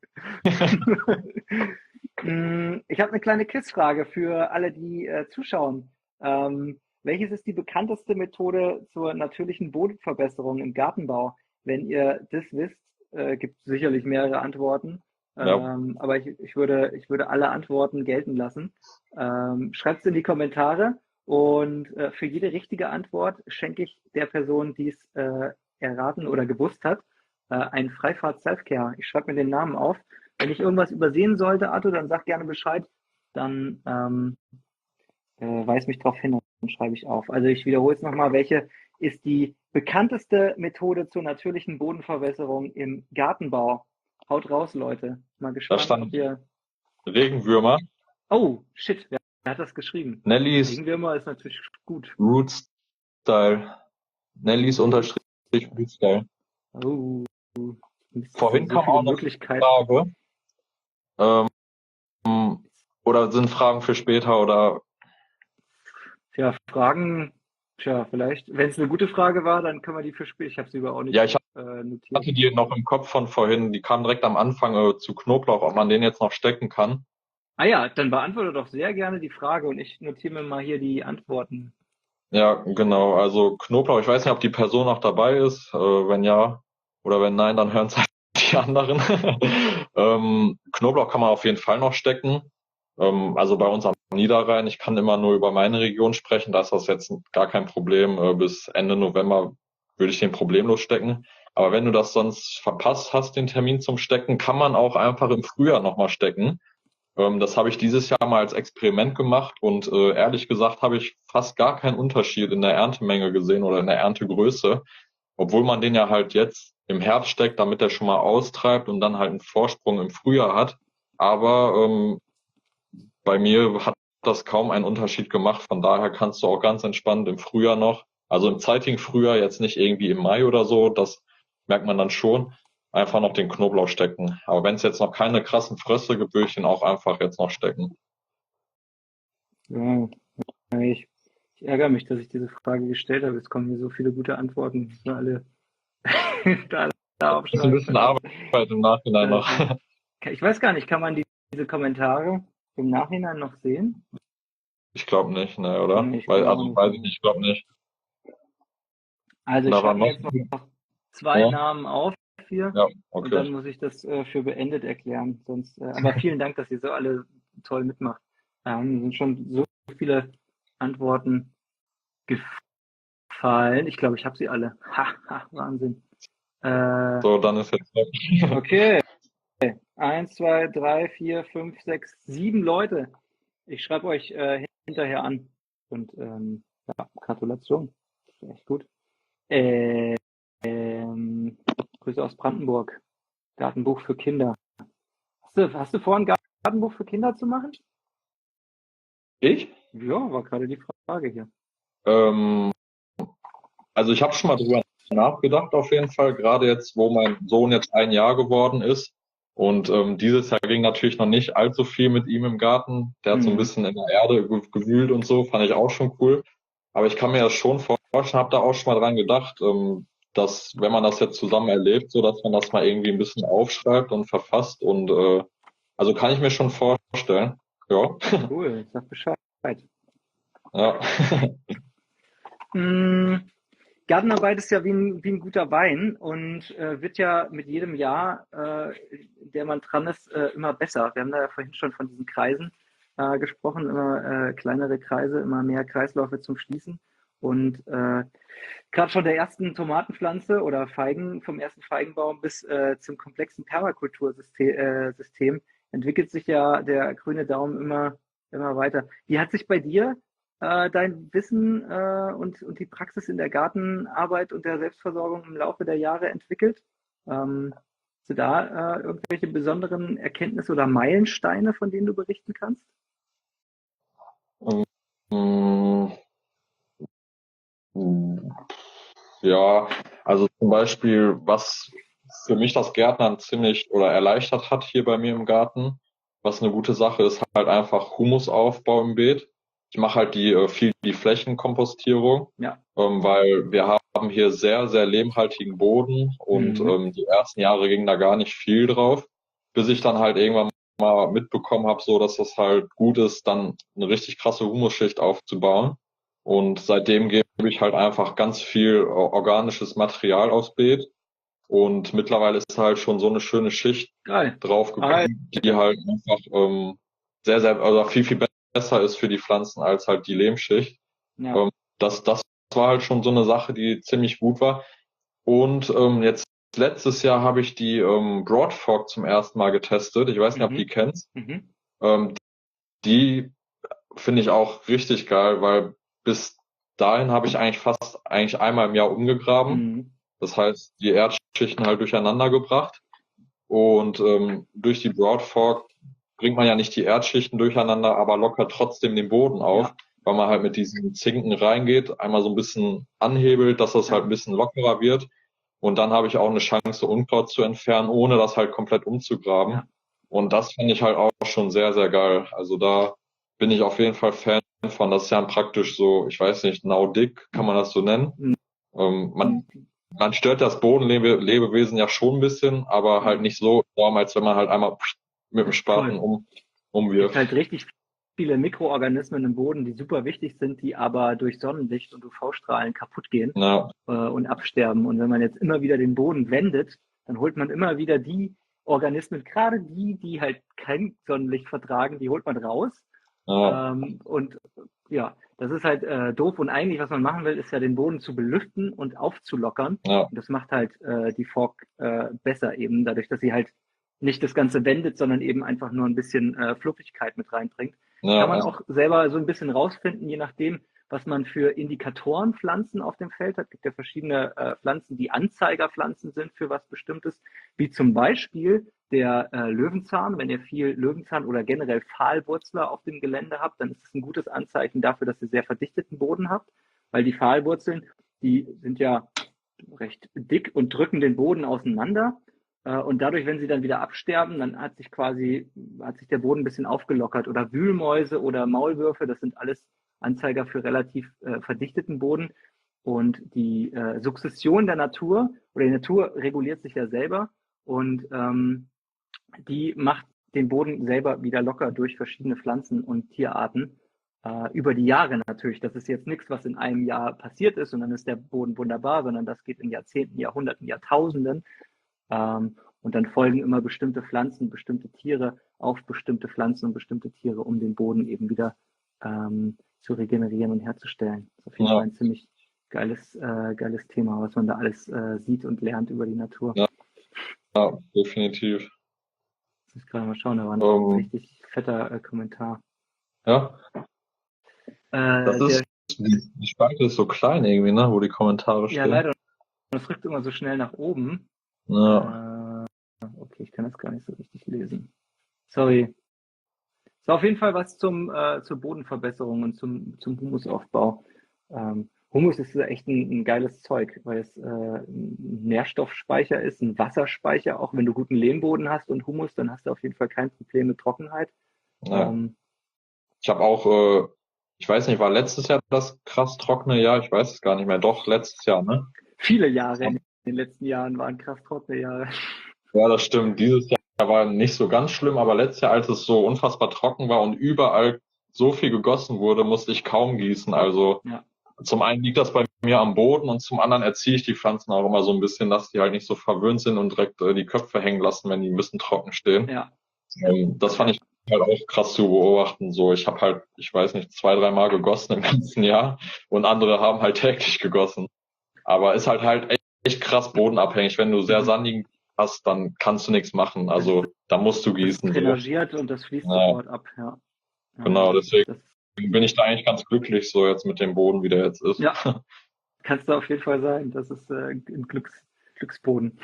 Ich habe eine kleine Quizfrage für alle, die äh, zuschauen. Ähm, welches ist die bekannteste Methode zur natürlichen Bodenverbesserung im Gartenbau? Wenn ihr das wisst, äh, gibt es sicherlich mehrere Antworten. Ja. Ähm, aber ich, ich, würde, ich würde alle Antworten gelten lassen. Ähm, Schreibt es in die Kommentare und äh, für jede richtige Antwort schenke ich der Person, die es äh, erraten oder gewusst hat, äh, ein Freifahrt Selfcare. Ich schreibe mir den Namen auf. Wenn ich irgendwas übersehen sollte, Arthur, dann sag gerne Bescheid. Dann ähm, äh, weis mich darauf hin und schreibe ich auf. Also ich wiederhole es nochmal. Welche ist die bekannteste Methode zur natürlichen Bodenverwässerung im Gartenbau? Haut raus, Leute. Mal Da gespannt, stand ob ihr... Regenwürmer, Oh, shit, wer, wer hat das geschrieben? Nellies Regenwürmer ist natürlich gut. Root Style. Nellies unterstrich Root Style. Oh, Mist, Vorhin so kam viele auch noch eine Möglichkeiten. Frage. Ähm, oder sind Fragen für später oder? Tja, Fragen, tja, vielleicht, wenn es eine gute Frage war, dann können wir die für später. Ich habe sie über auch nicht Ja, ich äh, notiert. hatte die noch im Kopf von vorhin. Die kam direkt am Anfang äh, zu Knoblauch, ob man den jetzt noch stecken kann. Ah ja, dann beantworte doch sehr gerne die Frage und ich notiere mir mal hier die Antworten. Ja, genau. Also Knoblauch, ich weiß nicht, ob die Person noch dabei ist. Äh, wenn ja oder wenn nein, dann hören es halt die anderen. ähm, Knoblauch kann man auf jeden Fall noch stecken. Ähm, also bei uns am Niederrhein, ich kann immer nur über meine Region sprechen, da ist das jetzt gar kein Problem. Äh, bis Ende November würde ich den problemlos stecken. Aber wenn du das sonst verpasst hast, den Termin zum Stecken, kann man auch einfach im Frühjahr nochmal stecken. Ähm, das habe ich dieses Jahr mal als Experiment gemacht und äh, ehrlich gesagt habe ich fast gar keinen Unterschied in der Erntemenge gesehen oder in der Erntegröße, obwohl man den ja halt jetzt im Herbst steckt, damit er schon mal austreibt und dann halt einen Vorsprung im Frühjahr hat. Aber ähm, bei mir hat das kaum einen Unterschied gemacht, von daher kannst du auch ganz entspannt im Frühjahr noch, also im zeitigen Frühjahr, jetzt nicht irgendwie im Mai oder so, das merkt man dann schon, einfach noch den Knoblauch stecken. Aber wenn es jetzt noch keine krassen Fröste gibt, würde ich ihn auch einfach jetzt noch stecken. Ja, ich, ich ärgere mich, dass ich diese Frage gestellt habe. Es kommen hier so viele gute Antworten. Ich will alle da, da Das ist ein bisschen Arbeit im Nachhinein noch. Ich weiß gar nicht, kann man die, diese Kommentare im Nachhinein noch sehen? Ich glaube nicht, ne, oder? Nee, ich Weil, glaub also nicht. weiß ich nicht, ich glaube nicht. Also ich Da schreibe war mir noch- jetzt noch zwei Ja. Namen auf hier Ja, und dann okay. muss ich das äh, für beendet erklären. Sonst, äh, aber vielen Dank, dass ihr so alle toll mitmacht. Ähm, sind schon so viele Antworten gefallen. Ich glaube, ich habe sie alle. Ha, ha, Wahnsinn. Äh, So, dann ist jetzt Okay. Eins, zwei, drei, vier, fünf, sechs, sieben Leute. Ich schreibe euch äh, hinterher an. Und ähm, ja, Gratulation. Das ist echt gut. Äh, ähm, Grüße aus Brandenburg. Gartenbuch für Kinder. Hast du, hast du vor, ein Gartenbuch für Kinder zu machen? ich? Ja, war gerade die Frage hier. Ähm, also ich habe schon mal drüber nachgedacht auf jeden Fall, gerade jetzt, wo mein Sohn jetzt ein Jahr geworden ist. Und ähm, dieses Jahr ging natürlich noch nicht allzu viel mit ihm im Garten. Der hat so ein Mhm. bisschen in der Erde ge- gewühlt und so, fand ich auch schon cool. Aber ich kann mir das schon vorstellen, habe da auch schon mal dran gedacht, ähm, dass wenn man das jetzt zusammen erlebt, so dass man das mal irgendwie ein bisschen aufschreibt und verfasst und äh, also kann ich mir schon vorstellen. Ja, Cool, sag Bescheid. ja. Mm, Gartenarbeit ist ja wie ein, wie ein guter Wein und äh, wird ja mit jedem Jahr, äh, in der man dran ist, äh, immer besser. Wir haben da ja vorhin schon von diesen Kreisen äh, gesprochen, immer äh, kleinere Kreise, immer mehr Kreisläufe zum Schließen. Und äh, gerade von der ersten Tomatenpflanze oder Feigen, vom ersten Feigenbaum bis äh, zum komplexen Permakultursystem äh, System entwickelt sich ja der grüne Daumen immer, immer weiter. Wie hat sich bei dir äh, dein Wissen äh, und, und die Praxis in der Gartenarbeit und der Selbstversorgung im Laufe der Jahre entwickelt? Ähm, hast du da äh, irgendwelche besonderen Erkenntnisse oder Meilensteine, von denen du berichten kannst? Mm, Ja, also zum Beispiel, was für mich das Gärtnern ziemlich oder erleichtert hat hier bei mir im Garten, was eine gute Sache ist, halt einfach Humusaufbau im Beet. Ich mache halt die äh, viel die Flächenkompostierung, Ja. ähm, weil wir haben hier sehr, sehr lehmhaltigen Boden und Mhm. ähm, die ersten Jahre ging da gar nicht viel drauf, bis ich dann halt irgendwann mal mitbekommen habe, so dass das halt gut ist, dann eine richtig krasse Humusschicht aufzubauen. Und seitdem gebe ich halt einfach ganz viel äh, organisches Material aufs Beet. Und mittlerweile ist halt schon so eine schöne Schicht Geil. draufgekommen, die halt einfach ähm, sehr, sehr, also viel, viel besser ist für die Pflanzen als halt die Lehmschicht. Ja. Ähm, das, das war halt schon so eine Sache, die ziemlich gut war. Und ähm, jetzt letztes Jahr habe ich die ähm, Broadfork zum ersten Mal getestet. Ich weiß nicht, ob Mhm. du die kennst. Mhm. Ähm, die finde ich auch richtig geil, weil bis dahin habe ich eigentlich fast eigentlich einmal im Jahr umgegraben. Mhm. Das heißt, die Erdschichten halt durcheinander gebracht. Und ähm, durch die Broadfork bringt man ja nicht die Erdschichten durcheinander, aber lockert trotzdem den Boden auf, Ja. weil man halt mit diesen Zinken reingeht, einmal so ein bisschen anhebelt, dass das Ja. halt ein bisschen lockerer wird. Und dann habe ich auch eine Chance, Unkraut zu entfernen, ohne das halt komplett umzugraben. Ja. Und das finde ich halt auch schon sehr, sehr geil. Also da bin ich auf jeden Fall Fan von. Das ist ja praktisch so, ich weiß nicht, Naudik, kann man das so nennen? Mhm. Ähm, man, man stört das Bodenlebewesen ja schon ein bisschen, aber halt nicht so enorm, als wenn man halt einmal mit dem Spaten um, Es gibt umwirft. halt richtig viele Mikroorganismen im Boden, die super wichtig sind, die aber durch Sonnenlicht und U V-Strahlen kaputt gehen Ja, äh, und absterben. Und wenn man jetzt immer wieder den Boden wendet, dann holt man immer wieder die Organismen, gerade die, die halt kein Sonnenlicht vertragen, die holt man raus. ja, Ähm, und ja, das ist halt äh, doof. Und eigentlich, was man machen will, ist ja den Boden zu belüften und aufzulockern. ja, Und das macht halt äh, die Fork äh, besser eben, dadurch, dass sie halt nicht das Ganze wendet, sondern eben einfach nur ein bisschen äh, Fluffigkeit mit reinbringt. ja, Kann man ja, auch selber so ein bisschen rausfinden, je nachdem, was man für Indikatorenpflanzen auf dem Feld hat. Es gibt ja verschiedene äh, Pflanzen, die Anzeigerpflanzen sind für was Bestimmtes, wie zum Beispiel der äh, Löwenzahn. Wenn ihr viel Löwenzahn oder generell Pfahlwurzler auf dem Gelände habt, dann ist es ein gutes Anzeichen dafür, dass ihr sehr verdichteten Boden habt, weil die Pfahlwurzeln, die sind ja recht dick und drücken den Boden auseinander. Und dadurch, wenn sie dann wieder absterben, dann hat sich quasi, hat sich der Boden ein bisschen aufgelockert. Oder Wühlmäuse oder Maulwürfe, das sind alles Anzeiger für relativ äh, verdichteten Boden. Und die äh, Sukzession der Natur, oder die Natur reguliert sich ja selber und ähm, die macht den Boden selber wieder locker durch verschiedene Pflanzen und Tierarten. Äh, über die Jahre natürlich. Das ist jetzt nichts, was in einem Jahr passiert ist und dann ist der Boden wunderbar, sondern das geht in Jahrzehnten, Jahrhunderten, Jahrtausenden. Ähm, und dann folgen immer bestimmte Pflanzen, bestimmte Tiere auf bestimmte Pflanzen und bestimmte Tiere, um den Boden eben wieder ähm, zu regenerieren und herzustellen. Das ist auf jeden ja, Fall ein ziemlich geiles, äh, geiles Thema, was man da alles äh, sieht und lernt über die Natur. ja, ja, definitiv. Jetzt muss ich gerade mal schauen, da war ein Ähm, richtig fetter äh, Kommentar. ja, Äh, das der, ist, die, die Spalte ist so klein irgendwie, ne, wo die Kommentare ja, stehen. leider. Das rückt immer so schnell nach oben. Ja, Äh, okay, ich kann das gar nicht so richtig lesen. Sorry. Ist auf jeden Fall was zum, äh, zur Bodenverbesserung und zum, zum Humusaufbau. Ähm, Humus ist echt ein, ein geiles Zeug, weil es äh, ein Nährstoffspeicher ist, ein Wasserspeicher. Auch wenn du guten Lehmboden hast und Humus, dann hast du auf jeden Fall kein Problem mit Trockenheit. ja. Ähm, Ich habe auch, äh, ich weiß nicht, war letztes Jahr das krass trockene Jahr? Ich weiß es gar nicht mehr. Doch, letztes Jahr, ne? viele Jahre in den letzten Jahren waren krass trockene Jahre. Ja, das stimmt. Dieses Jahr war nicht so ganz schlimm, aber letztes Jahr, als es so unfassbar trocken war und überall so viel gegossen wurde, musste ich kaum gießen. Also Ja. zum einen liegt das bei mir am Boden und zum anderen erziehe ich die Pflanzen auch immer so ein bisschen, dass die halt nicht so verwöhnt sind und direkt äh, die Köpfe hängen lassen, wenn die ein bisschen trocken stehen. Ja. Ähm, das fand ich halt auch krass zu beobachten. So, ich habe halt, ich weiß nicht, zwei, dreimal gegossen im ganzen Jahr und andere haben halt täglich gegossen. Aber ist halt halt echt, echt krass bodenabhängig. Wenn du sehr Mhm. sandigen hast, dann kannst du nichts machen. Also da musst du Das ist gießen. So. drainagiert und das fließt Ja. sofort ab. Ja. Ja, Genau, das- deswegen das bin ich da eigentlich ganz glücklich, so jetzt mit dem Boden, wie der jetzt ist. Ja. kannst du auf jeden Fall sein. Das ist äh, ein Glücks, Glücksboden.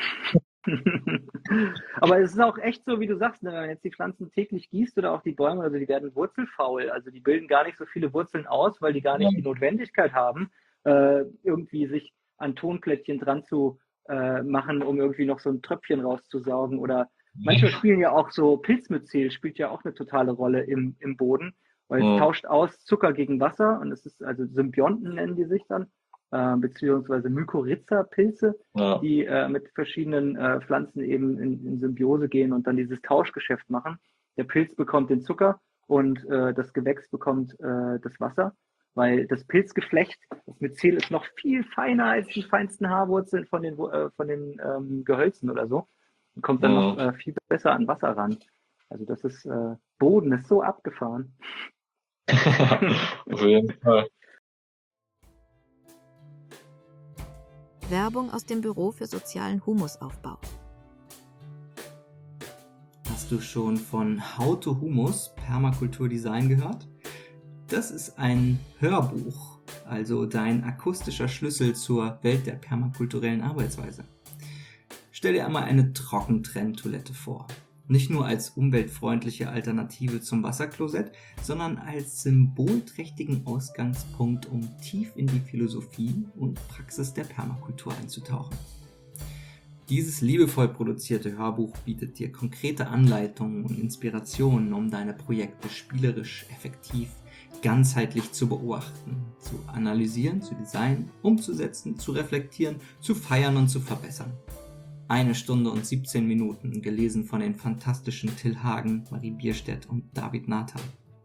Aber es ist auch echt so, wie du sagst, ne, wenn man jetzt die Pflanzen täglich gießt oder auch die Bäume, also die werden wurzelfaul. Also die bilden gar nicht so viele Wurzeln aus, weil die gar nicht Ja. die Notwendigkeit haben, äh, irgendwie sich an Tonplättchen dran zu äh, machen, um irgendwie noch so ein Tröpfchen rauszusaugen oder manchmal spielen ja auch so Pilzmyzel spielt ja auch eine totale Rolle im, im Boden, weil es Mhm. tauscht aus Zucker gegen Wasser und es ist also Symbionten nennen die sich dann, äh, beziehungsweise Mykorrhiza-Pilze, Ja. die äh, mit verschiedenen äh, Pflanzen eben in, in Symbiose gehen und dann dieses Tauschgeschäft machen. Der Pilz bekommt den Zucker und äh, das Gewächs bekommt äh, das Wasser, weil das Pilzgeflecht, das Myzel ist noch viel feiner als die feinsten Haarwurzeln von den, äh, von den ähm, Gehölzen oder so und kommt dann Mhm. noch äh, viel besser an Wasser ran. Also das ist, äh, Boden ist so abgefahren. Auf jeden Fall. Werbung aus dem Büro für sozialen Humusaufbau. Hast du schon von How to Humus Permakulturdesign gehört? Das ist ein Hörbuch, also dein akustischer Schlüssel zur Welt der permakulturellen Arbeitsweise. Stell dir einmal eine Trockentrenntoilette vor. Nicht nur als umweltfreundliche Alternative zum Wasserklosett, sondern als symbolträchtigen Ausgangspunkt, um tief in die Philosophie und Praxis der Permakultur einzutauchen. Dieses liebevoll produzierte Hörbuch bietet dir konkrete Anleitungen und Inspirationen, um deine Projekte spielerisch, effektiv, ganzheitlich zu beobachten, zu analysieren, zu designen, umzusetzen, zu reflektieren, zu feiern und zu verbessern. Eine Stunde und siebzehn Minuten, gelesen von den fantastischen Till Hagen, Marie Bierstedt und David Nathan.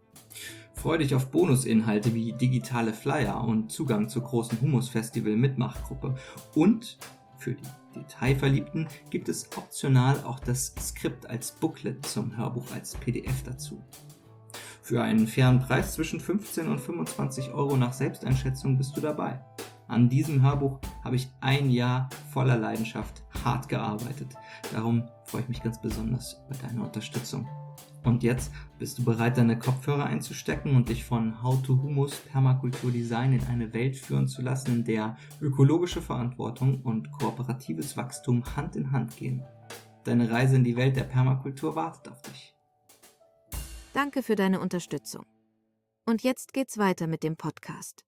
Freu dich auf Bonusinhalte wie digitale Flyer und Zugang zur großen Humus-Festival-Mitmachgruppe. Und für die Detailverliebten gibt es optional auch das Skript als Booklet zum Hörbuch als P D F dazu. Für einen fairen Preis zwischen fünfzehn und fünfundzwanzig Euro nach Selbsteinschätzung bist du dabei. An diesem Hörbuch habe ich ein Jahr voller Leidenschaft hart gearbeitet. Darum freue ich mich ganz besonders über deine Unterstützung. Und jetzt bist du bereit, deine Kopfhörer einzustecken und dich von How to Humus Permakulturdesign in eine Welt führen zu lassen, in der ökologische Verantwortung und kooperatives Wachstum Hand in Hand gehen. Deine Reise in die Welt der Permakultur wartet auf dich. Danke für deine Unterstützung. Und jetzt geht's weiter mit dem Podcast.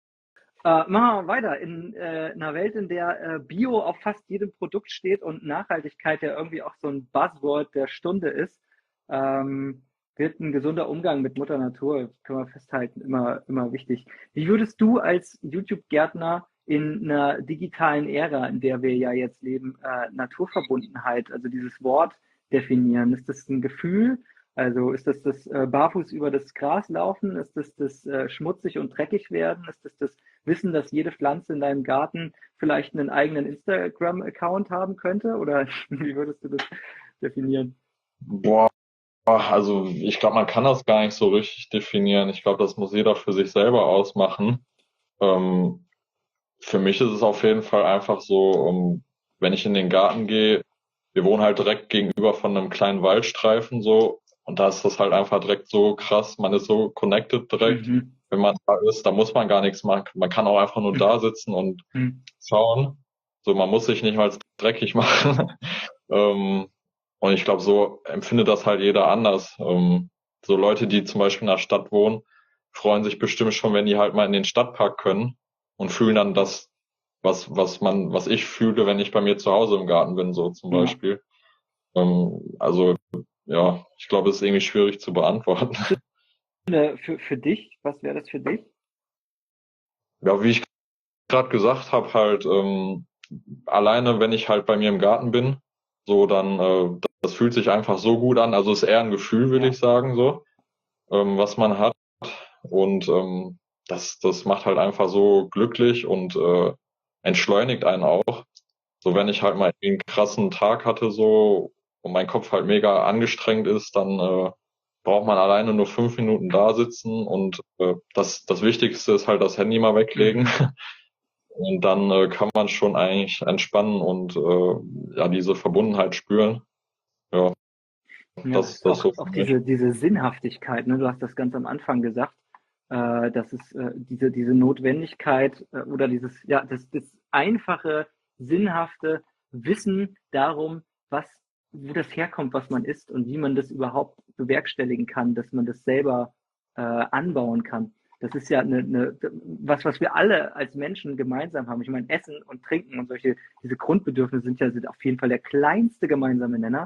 Äh, machen wir weiter. In äh, einer Welt, in der äh, Bio auf fast jedem Produkt steht und Nachhaltigkeit ja irgendwie auch so ein Buzzword der Stunde ist, ähm, wird ein gesunder Umgang mit Mutter Natur, das können wir festhalten, immer, immer wichtig. Wie würdest du als YouTube-Gärtner in einer digitalen Ära, in der wir ja jetzt leben, äh, Naturverbundenheit, also dieses Wort definieren? Ist das ein Gefühl? Also ist das das äh, barfuß über das Gras laufen? Ist das das äh, schmutzig und dreckig werden? Ist das das Wissen, dass jede Pflanze in deinem Garten vielleicht einen eigenen Instagram-Account haben könnte? Oder wie würdest du das definieren? Boah, also ich glaube, man kann das gar nicht so richtig definieren. Ich glaube, das muss jeder für sich selber ausmachen. Ähm, für mich ist es auf jeden Fall einfach so, um, wenn ich in den Garten gehe, wir wohnen halt direkt gegenüber von einem kleinen Waldstreifen so, und da ist das halt einfach direkt so krass, man ist so connected direkt. Mhm. Wenn man da ist, da muss man gar nichts machen. Man kann auch einfach nur da sitzen und Mhm. schauen. So, man muss sich nicht mal dreckig machen. ähm, und ich glaube, so empfindet das halt jeder anders. Ähm, so Leute, die zum Beispiel in der Stadt wohnen, freuen sich bestimmt schon, wenn die halt mal in den Stadtpark können und fühlen dann das, was, was man, was ich fühle, wenn ich bei mir zu Hause im Garten bin, so zum Ja. Beispiel. Ähm, also, ja, ich glaube, es ist irgendwie schwierig zu beantworten. Für, für dich, was wäre das für dich? Ja, wie ich gerade gesagt habe, halt ähm, alleine, wenn ich halt bei mir im Garten bin, so dann, äh, das fühlt sich einfach so gut an. Also ist eher ein Gefühl, würde Ja. ich sagen, so, ähm, was man hat. Und ähm, das, das macht halt einfach so glücklich und äh, entschleunigt einen auch. So, wenn ich halt mal einen krassen Tag hatte, so, und mein Kopf halt mega angestrengt ist, dann äh, braucht man alleine nur fünf Minuten da sitzen und äh, das, das Wichtigste ist halt das Handy mal weglegen. Und dann äh, kann man schon eigentlich entspannen und äh, ja, diese Verbundenheit spüren. Ja, Ja, das, ist das auch, so auch für mich. diese, diese Sinnhaftigkeit, ne? Du hast das ganz am Anfang gesagt, äh, dass es äh, diese, diese Notwendigkeit äh, oder dieses, ja, das, das einfache, sinnhafte Wissen darum, was, wo das herkommt, was man isst und wie man das überhaupt bewerkstelligen kann, dass man das selber äh, anbauen kann. Das ist ja eine, eine, was, was wir alle als Menschen gemeinsam haben. Ich meine, Essen und Trinken und solche, diese Grundbedürfnisse sind ja sind auf jeden Fall der kleinste gemeinsame Nenner.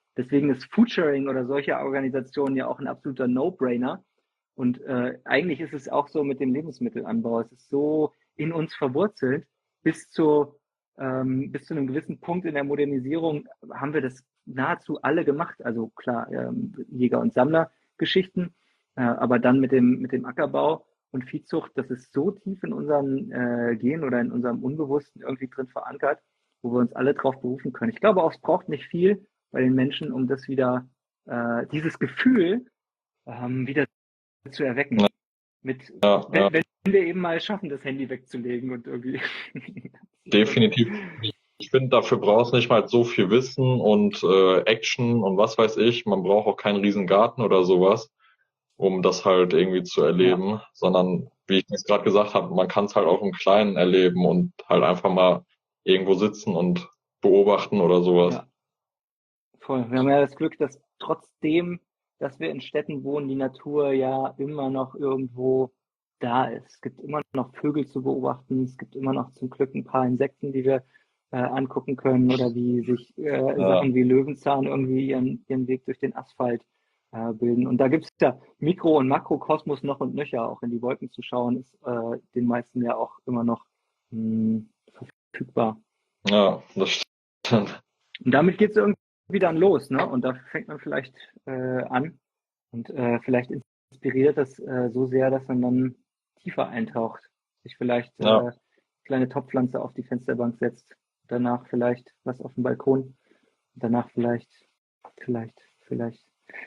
deswegen ist Foodsharing oder solche Organisationen ja auch ein absoluter No-Brainer. Und äh, eigentlich ist es auch so mit dem Lebensmittelanbau. Es ist so in uns verwurzelt. Bis zu, ähm, bis zu einem gewissen Punkt in der Modernisierung haben wir das nahezu alle gemacht. Also klar, ähm, Jäger- und Sammlergeschichten, äh, aber dann mit dem, mit dem Ackerbau und Viehzucht, das ist so tief in unseren äh, Gen oder in unserem Unbewussten irgendwie drin verankert, wo wir uns alle drauf berufen können. Ich glaube auch, es braucht nicht viel bei den Menschen, um das wieder, äh, dieses Gefühl ähm, wieder zu erwecken. Ja. Mit, Ja, wenn, ja. wenn wir eben mal schaffen, das Handy wegzulegen und irgendwie. Definitiv. Ich finde, dafür brauchst du nicht mal so viel Wissen und äh, Action und was weiß ich. Man braucht auch keinen riesen Garten oder sowas, um das halt irgendwie zu erleben, sondern wie ich es gerade gesagt habe, man kann es halt auch im Kleinen erleben und halt einfach mal irgendwo sitzen und beobachten oder sowas. Ja, voll. Wir haben ja das Glück, dass trotzdem, dass wir in Städten wohnen, die Natur ja immer noch irgendwo da ist. Es gibt immer noch Vögel zu beobachten, es gibt immer noch zum Glück ein paar Insekten, die wir äh, angucken können oder wie sich äh, Ja. Sachen wie Löwenzahn irgendwie ihren, ihren Weg durch den Asphalt äh, bilden. Und da gibt es ja Mikro- und Makrokosmos noch und nöcher. Auch in die Wolken zu schauen, ist äh, den meisten ja auch immer noch mh, verfügbar. Ja, das stimmt. Und damit geht es irgendwie dann los, ne? Und da fängt man vielleicht äh, an und äh, vielleicht inspiriert das äh, so sehr, dass man dann tiefer eintaucht, sich vielleicht Ja. äh, kleine Topfpflanze auf die Fensterbank setzt, danach vielleicht was auf dem Balkon, danach vielleicht, vielleicht, vielleicht.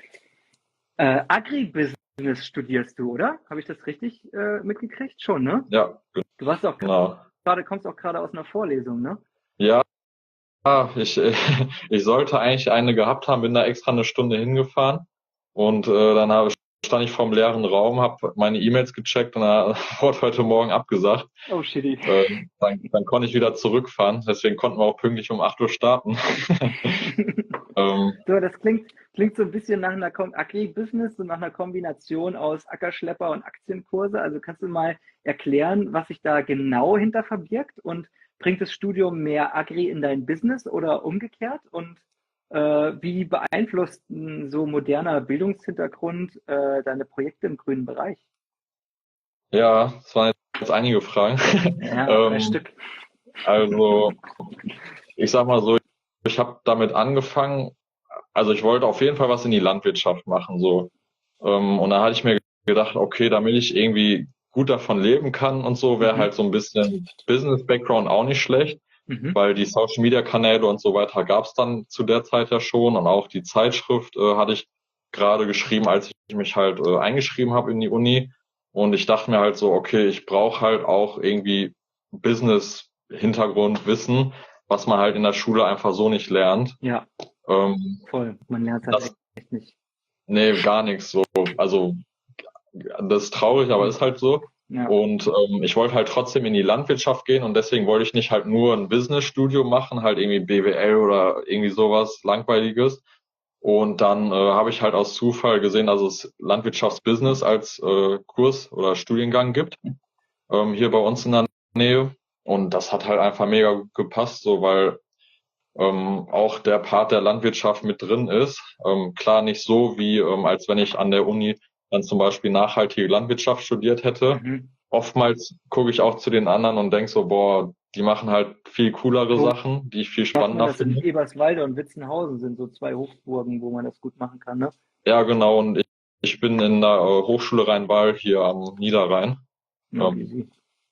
Äh, Agribusiness studierst du, oder? Habe ich das richtig äh, mitgekriegt? Schon, ne? Ja, Du warst auch genau. gerade, kommst auch gerade aus einer Vorlesung, ne? Ja, ich, ich sollte eigentlich eine gehabt haben, bin da extra eine Stunde hingefahren und äh, dann habe, stand ich vorm leeren Raum, habe meine E-Mails gecheckt und da wurde heute Morgen abgesagt. Oh, shitty. Äh, dann, dann konnte ich wieder zurückfahren, deswegen konnten wir auch pünktlich um acht Uhr starten. ähm, So, das klingt, klingt so ein bisschen nach einer Kom- Agri-Business, so nach einer Kombination aus Ackerschlepper und Aktienkurse. Also kannst du mal erklären, was sich da genau hinter verbirgt und bringt das Studium mehr Agri in dein Business oder umgekehrt? Und äh, wie beeinflusst ein so moderner Bildungshintergrund äh, deine Projekte im grünen Bereich? ja, das waren jetzt einige Fragen. Ja, drei ähm, Stück. Also, ich sag mal so, ich habe damit angefangen, also ich wollte auf jeden Fall was in die Landwirtschaft machen, so. Ähm, und da hatte ich mir gedacht, okay, damit ich irgendwie gut davon leben kann und so, wäre Mhm. halt so ein bisschen Business-Background auch nicht schlecht, Mhm. weil die Social-Media-Kanäle und so weiter gab es dann zu der Zeit ja schon und auch die Zeitschrift äh, hatte ich gerade geschrieben, als ich mich halt äh, eingeschrieben habe in die Uni. Und ich dachte mir halt so, okay, ich brauche halt auch irgendwie Business-Hintergrund, Wissen, was man halt in der Schule einfach so nicht lernt. Ja, Ähm, voll. Man lernt halt das, echt nicht. nee, gar nichts so. Also das ist traurig, aber ist halt so. Ja. Und ähm, ich wollte halt trotzdem in die Landwirtschaft gehen und deswegen wollte ich nicht halt nur ein Business-Studium machen, halt irgendwie B W L oder irgendwie sowas Langweiliges. Und dann äh, habe ich halt aus Zufall gesehen, dass es Landwirtschaftsbusiness als äh, Kurs oder Studiengang gibt, ähm, hier bei uns in der Nähe. Und das hat halt einfach mega gut gepasst, so weil ähm, auch der Part der Landwirtschaft mit drin ist. Ähm, klar nicht so, wie ähm, als wenn ich an der Uni dann zum Beispiel nachhaltige Landwirtschaft studiert hätte. Mhm. Oftmals gucke ich auch zu den anderen und denke so, boah, die machen halt viel coolere Wo Sachen, die ich viel macht man spannender das? In finde. Eberswalde und Witzenhausen sind so zwei Hochburgen, wo man das gut machen kann, ne? Ja, genau. Und ich, ich bin in der äh, Hochschule Rhein-Waal hier am Niederrhein. Ja, Ähm, easy.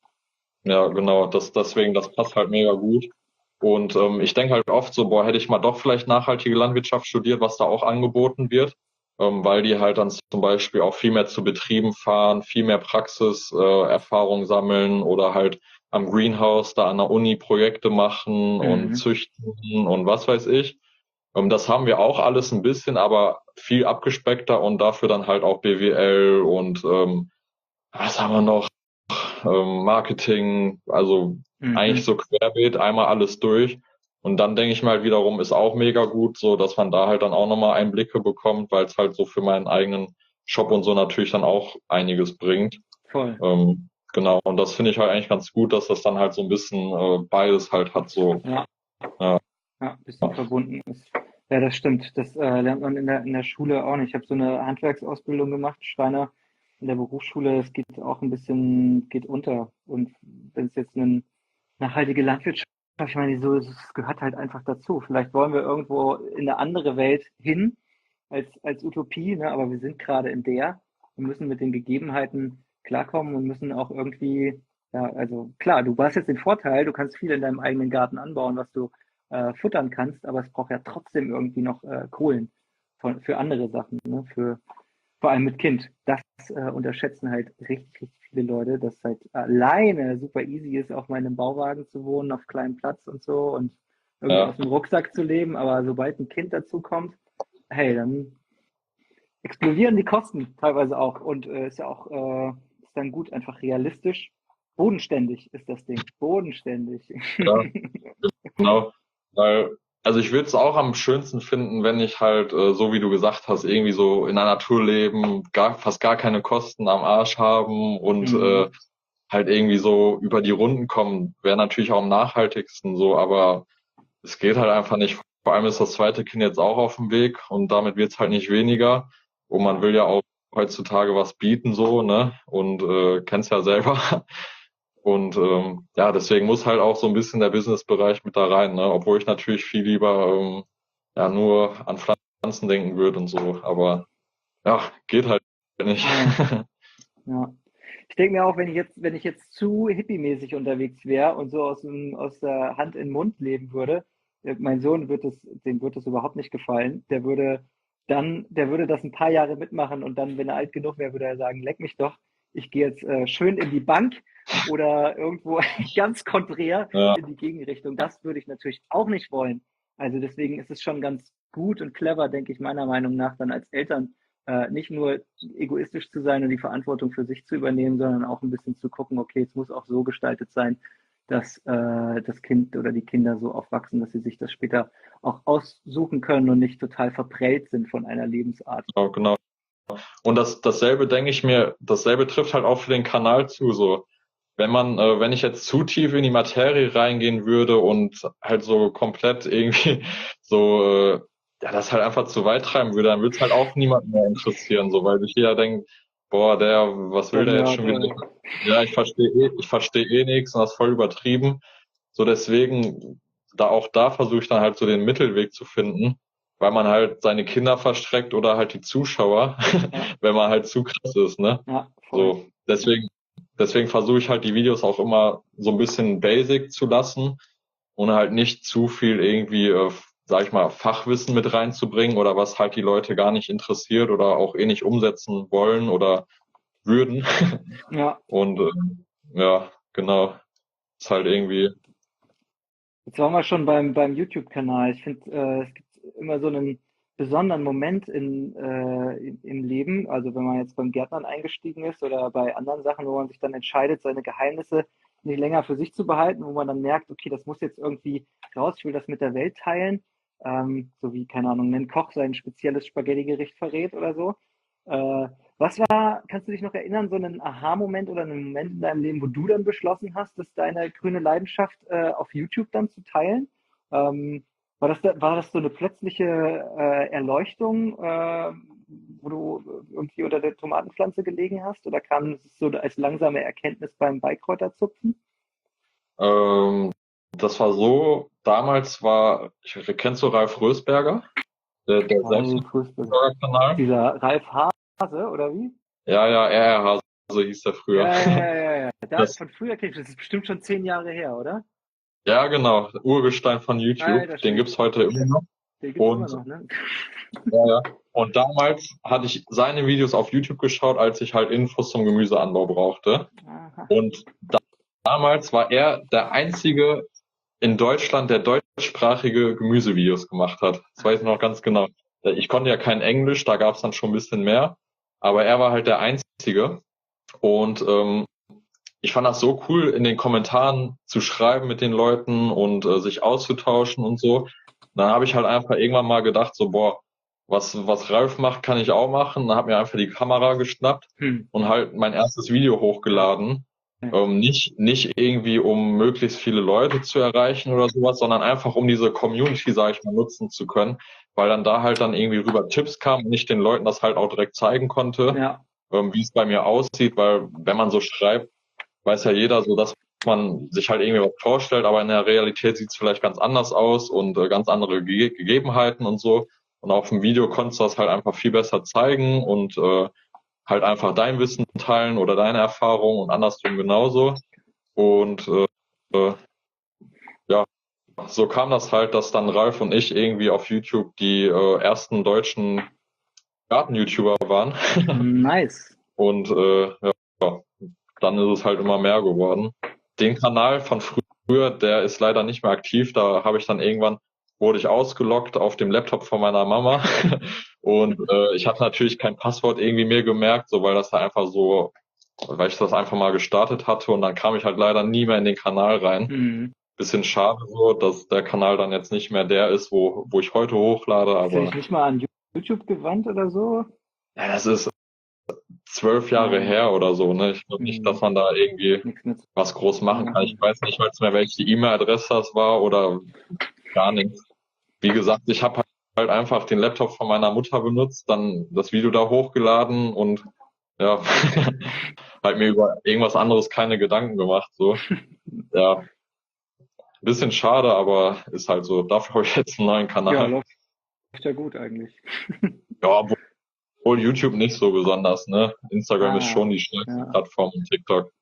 ja, genau. Das, deswegen, das passt halt mega gut. Und ähm, ich denke halt oft so, boah, hätte ich mal doch vielleicht nachhaltige Landwirtschaft studiert, was da auch angeboten wird, ähm, weil die halt dann zum Beispiel auch viel mehr zu Betrieben fahren, viel mehr Praxiserfahrung äh, Erfahrung sammeln oder halt am Greenhouse da an der Uni Projekte machen Mhm. und züchten und was weiß ich. Ähm, das haben wir auch alles ein bisschen, aber viel abgespeckter und dafür dann halt auch B W L und ähm, was haben wir noch? Ähm, Marketing, also Mhm. eigentlich so querbeet, einmal alles durch. Und dann denke ich mal wiederum, ist auch mega gut, so dass man da halt dann auch nochmal Einblicke bekommt, weil es halt so für meinen eigenen Shop und so natürlich dann auch einiges bringt. Voll. Ähm, genau, und das finde ich halt eigentlich ganz gut, dass das dann halt so ein bisschen äh, beides halt hat, so. Ja. Ja. Ja, ein bisschen verbunden ist. Ja, das stimmt. Das äh, lernt man in der, in der Schule auch nicht. Ich habe so eine Handwerksausbildung gemacht, Schreiner in der Berufsschule. Es geht auch ein bisschen, geht unter. Und wenn es jetzt eine nachhaltige Landwirtschaft, ich meine, so, es gehört halt einfach dazu. Vielleicht wollen wir irgendwo in eine andere Welt hin als, als Utopie, ne? Aber wir sind gerade in der. Wir müssen mit den Gegebenheiten klarkommen und müssen auch irgendwie, ja, also klar, du hast jetzt den Vorteil, du kannst viel in deinem eigenen Garten anbauen, was du äh, futtern kannst, aber es braucht ja trotzdem irgendwie noch äh, Kohlen von, für andere Sachen, ne? Für, vor allem mit Kind. Das äh, unterschätzen halt richtig, richtig viele Leute, dass es halt alleine super easy ist, auf meinem Bauwagen zu wohnen, auf kleinem Platz und so und irgendwie Ja, aus dem Rucksack zu leben. Aber sobald ein Kind dazu kommt, hey, dann explodieren die Kosten teilweise auch und äh, ist ja auch äh, ist dann gut, einfach realistisch. Bodenständig ist das Ding. Bodenständig. ja, genau. Weil, also ich würde es auch am schönsten finden, wenn ich halt, äh, so wie du gesagt hast, irgendwie so in der Natur leben, gar, fast gar keine Kosten am Arsch haben und Mhm. äh, halt irgendwie so über die Runden kommen. Wäre natürlich auch am nachhaltigsten so, aber es geht halt einfach nicht. Vor allem ist das zweite Kind jetzt auch auf dem Weg und damit wird es halt nicht weniger. Und man will ja auch heutzutage was bieten, so, ne? Und äh, kennst ja selber. Und ähm, ja, deswegen muss halt auch so ein bisschen der Business-Bereich mit da rein, ne? Obwohl ich natürlich viel lieber ähm, ja nur an Pflanzen denken würde und so. Aber ja, geht halt nicht. Ja. Ja. Ich denke mir auch, wenn ich jetzt, wenn ich jetzt zu hippie-mäßig unterwegs wäre und so aus dem, aus der Hand in den Mund leben würde, äh, mein Sohn wird es, dem wird es überhaupt nicht gefallen. Der würde dann, der würde das ein paar Jahre mitmachen und dann, wenn er alt genug wäre, würde er sagen, leck mich doch, ich gehe jetzt äh, schön in die Bank oder irgendwo ganz konträr Ja, in die Gegenrichtung. Das würde ich natürlich auch nicht wollen. Also deswegen ist es schon ganz gut und clever, denke ich, meiner Meinung nach, dann als Eltern äh, nicht nur egoistisch zu sein und die Verantwortung für sich zu übernehmen, sondern auch ein bisschen zu gucken, okay, es muss auch so gestaltet sein, dass äh, das Kind oder die Kinder so aufwachsen, dass sie sich das später auch aussuchen können und nicht total verprellt sind von einer Lebensart. genau, genau. Und das, dasselbe denke ich mir, dasselbe trifft halt auch für den Kanal zu, so. Wenn man, äh, wenn ich jetzt zu tief in die Materie reingehen würde und halt so komplett irgendwie so, äh, ja, das halt einfach zu weit treiben würde, dann würde es halt auch niemanden mehr interessieren, so, weil sich jeder denkt, boah, der, was will Der der jetzt Nerd, schon wieder? äh, Ja, ich verstehe eh, ich verstehe eh nichts und das ist voll übertrieben. So, deswegen, da auch da versuche ich dann halt so den Mittelweg zu finden, weil man halt seine Kinder verstreckt oder halt die Zuschauer, ja, wenn man halt zu krass ist, ne? ja, voll. So, deswegen, deswegen versuche ich halt die Videos auch immer so ein bisschen basic zu lassen und halt nicht zu viel irgendwie, äh, sag ich mal, Fachwissen mit reinzubringen oder was halt die Leute gar nicht interessiert oder auch eh nicht umsetzen wollen oder würden. Ja, Und äh, ja, genau, ist halt irgendwie, jetzt waren wir schon beim, beim YouTube-Kanal. Ich finde, äh, es gibt immer so einen besonderen Moment in, äh, in, im Leben, also wenn man jetzt beim Gärtnern eingestiegen ist oder bei anderen Sachen, wo man sich dann entscheidet, seine Geheimnisse nicht länger für sich zu behalten, wo man dann merkt, okay, das muss jetzt irgendwie raus, ich will das mit der Welt teilen, ähm, so wie, keine Ahnung, ein Koch sein spezielles Spaghetti-Gericht verrät oder so. Äh, was war, kannst du dich noch erinnern, so einen Aha-Moment oder einen Moment in deinem Leben, wo du dann beschlossen hast, dass deine grüne Leidenschaft äh, auf YouTube dann zu teilen? Ähm, war das, da, war das so eine plötzliche äh, Erleuchtung, äh, wo du irgendwie unter der Tomatenpflanze gelegen hast? Oder kam es so als langsame Erkenntnis beim Beikräuterzupfen? ähm, das war so, damals war, ich, kennst du Ralf Rösberger? Der, der Ralf Rösberg. Selbstmörder-Kanal? Dieser Ralf Hase, oder wie? Ja, ja, R R H, so hieß der früher. Ja, ja, ja, ja. Da, Das, von früher kenn ich das. Das ist bestimmt schon zehn Jahre her, oder? ja, genau, Urgestein von YouTube, Alter den Schwede. gibt's heute immer noch. Den gibt's immer Und, noch, ne? ja, ja. Und damals hatte ich seine Videos auf YouTube geschaut, als ich halt Infos zum Gemüseanbau brauchte. Aha. Und da, damals war er der einzige in Deutschland, der deutschsprachige Gemüsevideos gemacht hat. Das weiß ich noch ganz genau. Ich konnte ja kein Englisch, da gab's dann schon ein bisschen mehr. Aber er war halt der Einzige. Und ähm, ich fand das so cool, in den Kommentaren zu schreiben mit den Leuten und äh, sich auszutauschen und so. Dann habe ich halt einfach irgendwann mal gedacht, so, boah, was, was Ralf macht, kann ich auch machen. Dann habe mir einfach die Kamera geschnappt Hm. und halt mein erstes Video hochgeladen. Ähm, nicht, nicht irgendwie, um möglichst viele Leute zu erreichen oder sowas, sondern einfach, um diese Community, sage ich mal, nutzen zu können, weil dann da halt dann irgendwie rüber Tipps kamen und ich den Leuten das halt auch direkt zeigen konnte, Ja. ähm, wie es bei mir aussieht, weil wenn man so schreibt, weiß ja jeder so, dass man sich halt irgendwie was vorstellt, aber in der Realität sieht es vielleicht ganz anders aus und äh, ganz andere Ge Gegebenheiten und so. Und auf dem Video konntest du das halt einfach viel besser zeigen und äh, halt einfach dein Wissen teilen oder deine Erfahrungen und andersrum genauso. Und äh, äh, ja, so kam das halt, dass dann Ralf und ich irgendwie auf YouTube die äh, ersten deutschen Garten-YouTuber waren. Nice. Und äh, ja, dann ist es halt immer mehr geworden. Den Kanal von früher, der ist leider nicht mehr aktiv. Da habe ich dann irgendwann, wurde ich ausgeloggt auf dem Laptop von meiner Mama. Und äh, ich hatte natürlich kein Passwort irgendwie mir gemerkt, so weil das da einfach so, weil ich das einfach mal gestartet hatte und dann kam ich halt leider nie mehr in den Kanal rein. Mhm. Bisschen schade so, dass der Kanal dann jetzt nicht mehr der ist, wo, wo ich heute hochlade, Hast du aber dich nicht mal an YouTube gewandt oder so? ja, das ist zwölf Jahre Mhm. her oder so, ne? Ich glaube nicht, Mhm. dass man da irgendwie Nichts mit. was groß machen kann. machen. Ich weiß nicht mal mehr, welche E-Mail-Adresse das war oder gar nichts. Wie gesagt, ich habe halt einfach den Laptop von meiner Mutter benutzt, dann das Video da hochgeladen und ja, halt mir über irgendwas anderes keine Gedanken gemacht. So, ja, bisschen schade, aber ist halt so. Dafür habe ich jetzt einen neuen Ja, Kanal. läuft ja gut eigentlich. Ja, obwohl obwohl YouTube nicht so besonders, ne? Instagram Ah, ist schon die stärkste ja. Plattform und TikTok.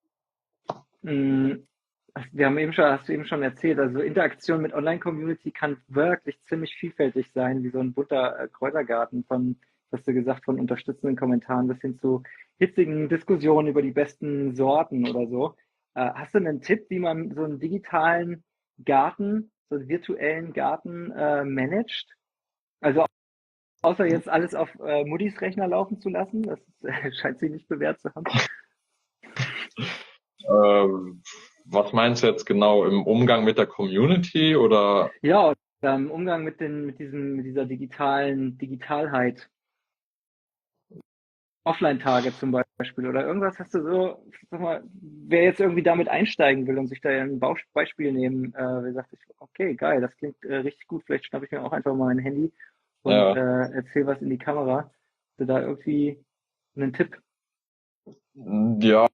Mm, Wir haben eben schon, hast du eben schon erzählt, also Interaktion mit Online-Community kann wirklich ziemlich vielfältig sein, wie so ein bunter äh, Kräutergarten von, hast du gesagt, von unterstützenden Kommentaren bis hin zu hitzigen Diskussionen über die besten Sorten oder so. Äh, hast du einen Tipp, wie man so einen digitalen Garten, so einen virtuellen Garten äh, managt? Also außer jetzt alles auf äh, Muttis Rechner laufen zu lassen, das äh, scheint sie nicht bewährt zu haben. Ähm, was meinst du jetzt genau im Umgang mit der Community oder? Ja, und, ähm, Umgang mit den, mit diesem, mit dieser digitalen Digitalheit. Offline-Tage zum Beispiel oder irgendwas hast du so, sag mal, wer jetzt irgendwie damit einsteigen will und sich da ein Bau- Beispiel nehmen, äh, wer sagt, sich, okay, geil, das klingt äh, richtig gut, vielleicht schnappe ich mir auch einfach mal mein Handy und Ja, äh, erzähl was in die Kamera. Hast du da irgendwie einen Tipp? ja,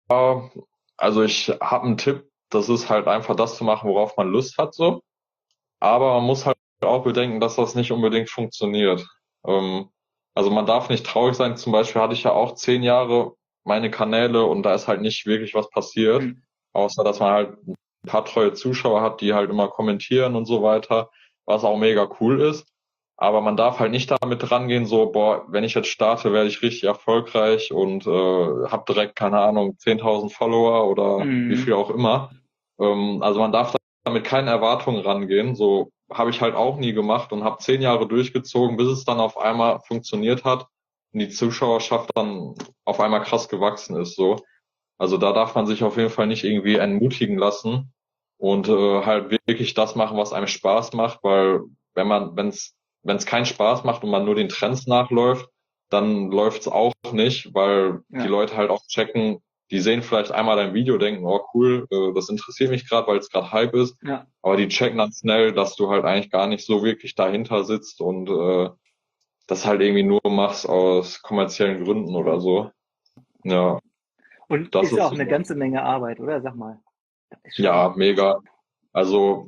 also ich habe einen Tipp, das ist halt einfach das zu machen, worauf man Lust hat, so. Aber man muss halt auch bedenken, dass das nicht unbedingt funktioniert. Ähm, also man darf nicht traurig sein. Zum Beispiel hatte ich ja auch zehn Jahre meine Kanäle und da ist halt nicht wirklich was passiert, Hm. außer dass man halt ein paar treue Zuschauer hat, die halt immer kommentieren und so weiter, was auch mega cool ist. Aber man darf halt nicht damit rangehen, so, boah, wenn ich jetzt starte, werde ich richtig erfolgreich und äh, habe direkt, keine Ahnung, zehntausend Follower oder wie Mhm. viel auch immer. Ähm, also man darf mit keinen Erwartungen rangehen. So habe ich halt auch nie gemacht und habe zehn Jahre durchgezogen, bis es dann auf einmal funktioniert hat und die Zuschauerschaft dann auf einmal krass gewachsen ist. So, also da darf man sich auf jeden Fall nicht irgendwie entmutigen lassen und äh, halt wirklich das machen, was einem Spaß macht, weil wenn man, wenn es wenn es keinen Spaß macht und man nur den Trends nachläuft, dann läuft's auch nicht, weil die Ja. Leute halt auch checken, die sehen vielleicht einmal dein Video, denken, oh cool, äh, das interessiert mich gerade, weil es gerade Hype ist, Ja. aber die checken dann schnell, dass du halt eigentlich gar nicht so wirklich dahinter sitzt und äh, das halt irgendwie nur machst aus kommerziellen Gründen oder so. Ja, Und das ist ist auch so. eine ganze Menge Arbeit, oder? Sag mal. Das ist schon, Ja, mega. Also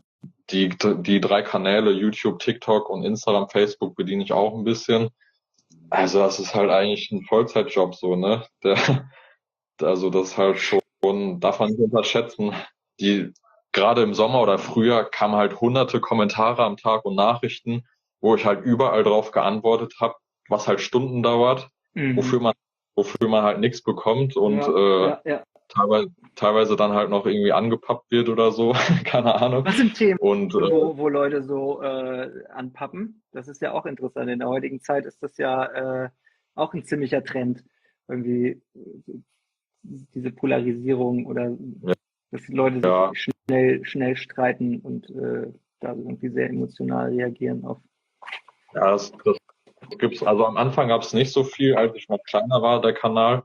die, die drei Kanäle, YouTube, TikTok und Instagram, Facebook bediene ich auch ein bisschen. Also das ist halt eigentlich ein Vollzeitjob so, ne? Der, also das ist halt schon, darf man nicht unterschätzen. Die, gerade im Sommer oder Frühjahr kamen halt hunderte Kommentare am Tag und Nachrichten, wo ich halt überall drauf geantwortet habe, was halt Stunden dauert, Mhm. wofür man, wofür man halt nichts bekommt und Ja, äh, ja, ja. teilweise, teilweise dann halt noch irgendwie angepappt wird oder so, keine Ahnung. Was sind Themen, Und äh, wo, wo Leute so äh, anpappen? Das ist ja auch interessant. In der heutigen Zeit ist das ja äh, auch ein ziemlicher Trend. Irgendwie äh, diese Polarisierung oder Ja. dass die Leute ja, sich schnell, schnell streiten und äh, da irgendwie sehr emotional reagieren auf. ja, das, das gibt's. Also am Anfang gab es nicht so viel, als ich noch kleiner war, der Kanal.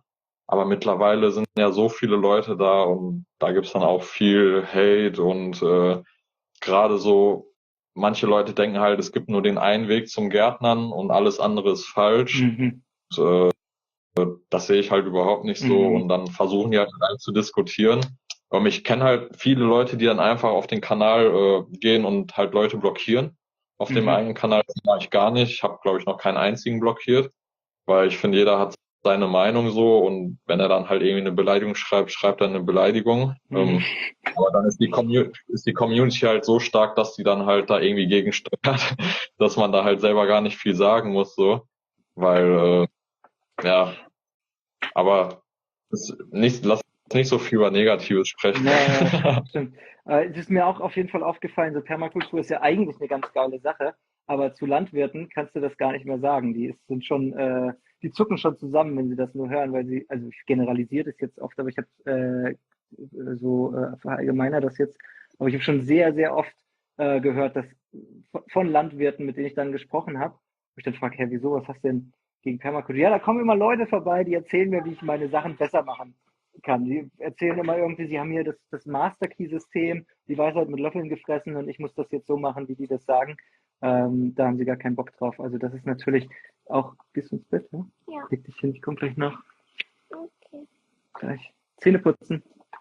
Aber mittlerweile sind ja so viele Leute da und da gibt's dann auch viel Hate und äh, gerade so, manche Leute denken halt, es gibt nur den einen Weg zum Gärtnern und alles andere ist falsch. Mhm. Und, äh, das sehe ich halt überhaupt nicht so Mhm. und dann versuchen die halt rein zu diskutieren. Und ich kenne halt viele Leute, die dann einfach auf den Kanal äh, gehen und halt Leute blockieren. Auf dem Mhm. eigenen Kanal mache ich gar nicht. Ich habe, glaube ich, noch keinen einzigen blockiert, weil ich finde, jeder hat seine Meinung so und wenn er dann halt irgendwie eine Beleidigung schreibt, schreibt er eine Beleidigung. Mhm. Ähm, aber dann ist die, Community, ist die Community halt so stark, dass die dann halt da irgendwie gegensteuert, dass man da halt selber gar nicht viel sagen muss, so. Weil, äh, ja, aber es nicht, lass nicht so viel über Negatives sprechen. Naja, stimmt. Äh, es ist mir auch auf jeden Fall aufgefallen, so Permakultur ist ja eigentlich eine ganz geile Sache, aber zu Landwirten kannst du das gar nicht mehr sagen. Die ist, sind schon, äh, die zucken schon zusammen, wenn sie das nur hören, weil sie, also ich generalisiere das jetzt oft, aber ich habe äh, so äh, verallgemeiner das jetzt, aber ich habe schon sehr, sehr oft äh, gehört, dass von Landwirten, mit denen ich dann gesprochen habe, wo ich dann frage, hey, wieso, was hast du denn gegen Permakultur? Ja, da kommen immer Leute vorbei, die erzählen mir, wie ich meine Sachen besser machen kann. Die erzählen immer irgendwie, sie haben hier das, das Master Key System, die Weisheit mit Löffeln gefressen und ich muss das jetzt so machen, wie die das sagen. Ähm, da haben sie gar keinen Bock drauf. Also das ist natürlich auch, gehst du ins Bett, ne? Ja. Leg dich hin, ich komme gleich nach. Okay. Gleich. Zähne putzen.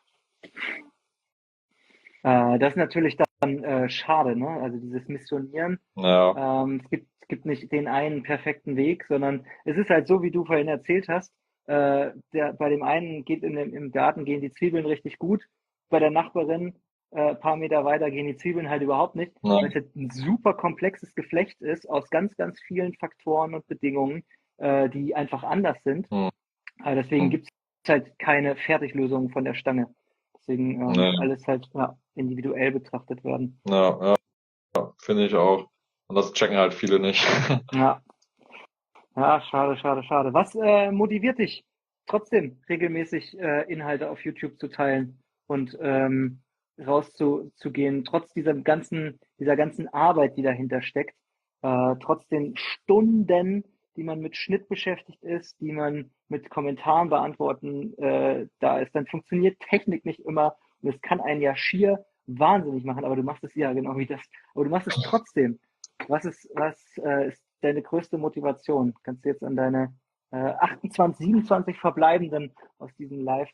Äh, das ist natürlich dann äh, schade, ne? Also dieses Missionieren. Ja. Ähm, es gibt, es gibt nicht den einen perfekten Weg, sondern es ist halt so, wie du vorhin erzählt hast. Äh, der, bei dem einen geht in dem, im Garten gehen die Zwiebeln richtig gut, bei der Nachbarin äh, paar Meter weiter gehen die Zwiebeln halt überhaupt nicht, Ja. weil es halt ein super komplexes Geflecht ist aus ganz, ganz vielen Faktoren und Bedingungen, äh, die einfach anders sind. Hm. Äh, deswegen Hm. gibt es halt keine Fertiglösung von der Stange. Deswegen äh, Nee. muss alles halt ja, individuell betrachtet werden. Ja, ja, ja, finde ich auch. Und das checken halt viele nicht. Ja, ja, schade, schade, schade. Was äh, motiviert dich trotzdem regelmäßig äh, Inhalte auf YouTube zu teilen und ähm, rauszugehen, trotz dieser ganzen, dieser ganzen Arbeit, die dahinter steckt, äh, trotz den Stunden, die man mit Schnitt beschäftigt ist, die man mit Kommentaren beantworten äh, da ist, dann funktioniert Technik nicht immer und es kann einen ja schier wahnsinnig machen, aber du machst es ja genau wie das, aber du machst es trotzdem. Was ist, was äh, ist deine größte Motivation? Kannst du jetzt an deine äh, achtundzwanzig, siebenundzwanzig Verbleibenden aus diesem Live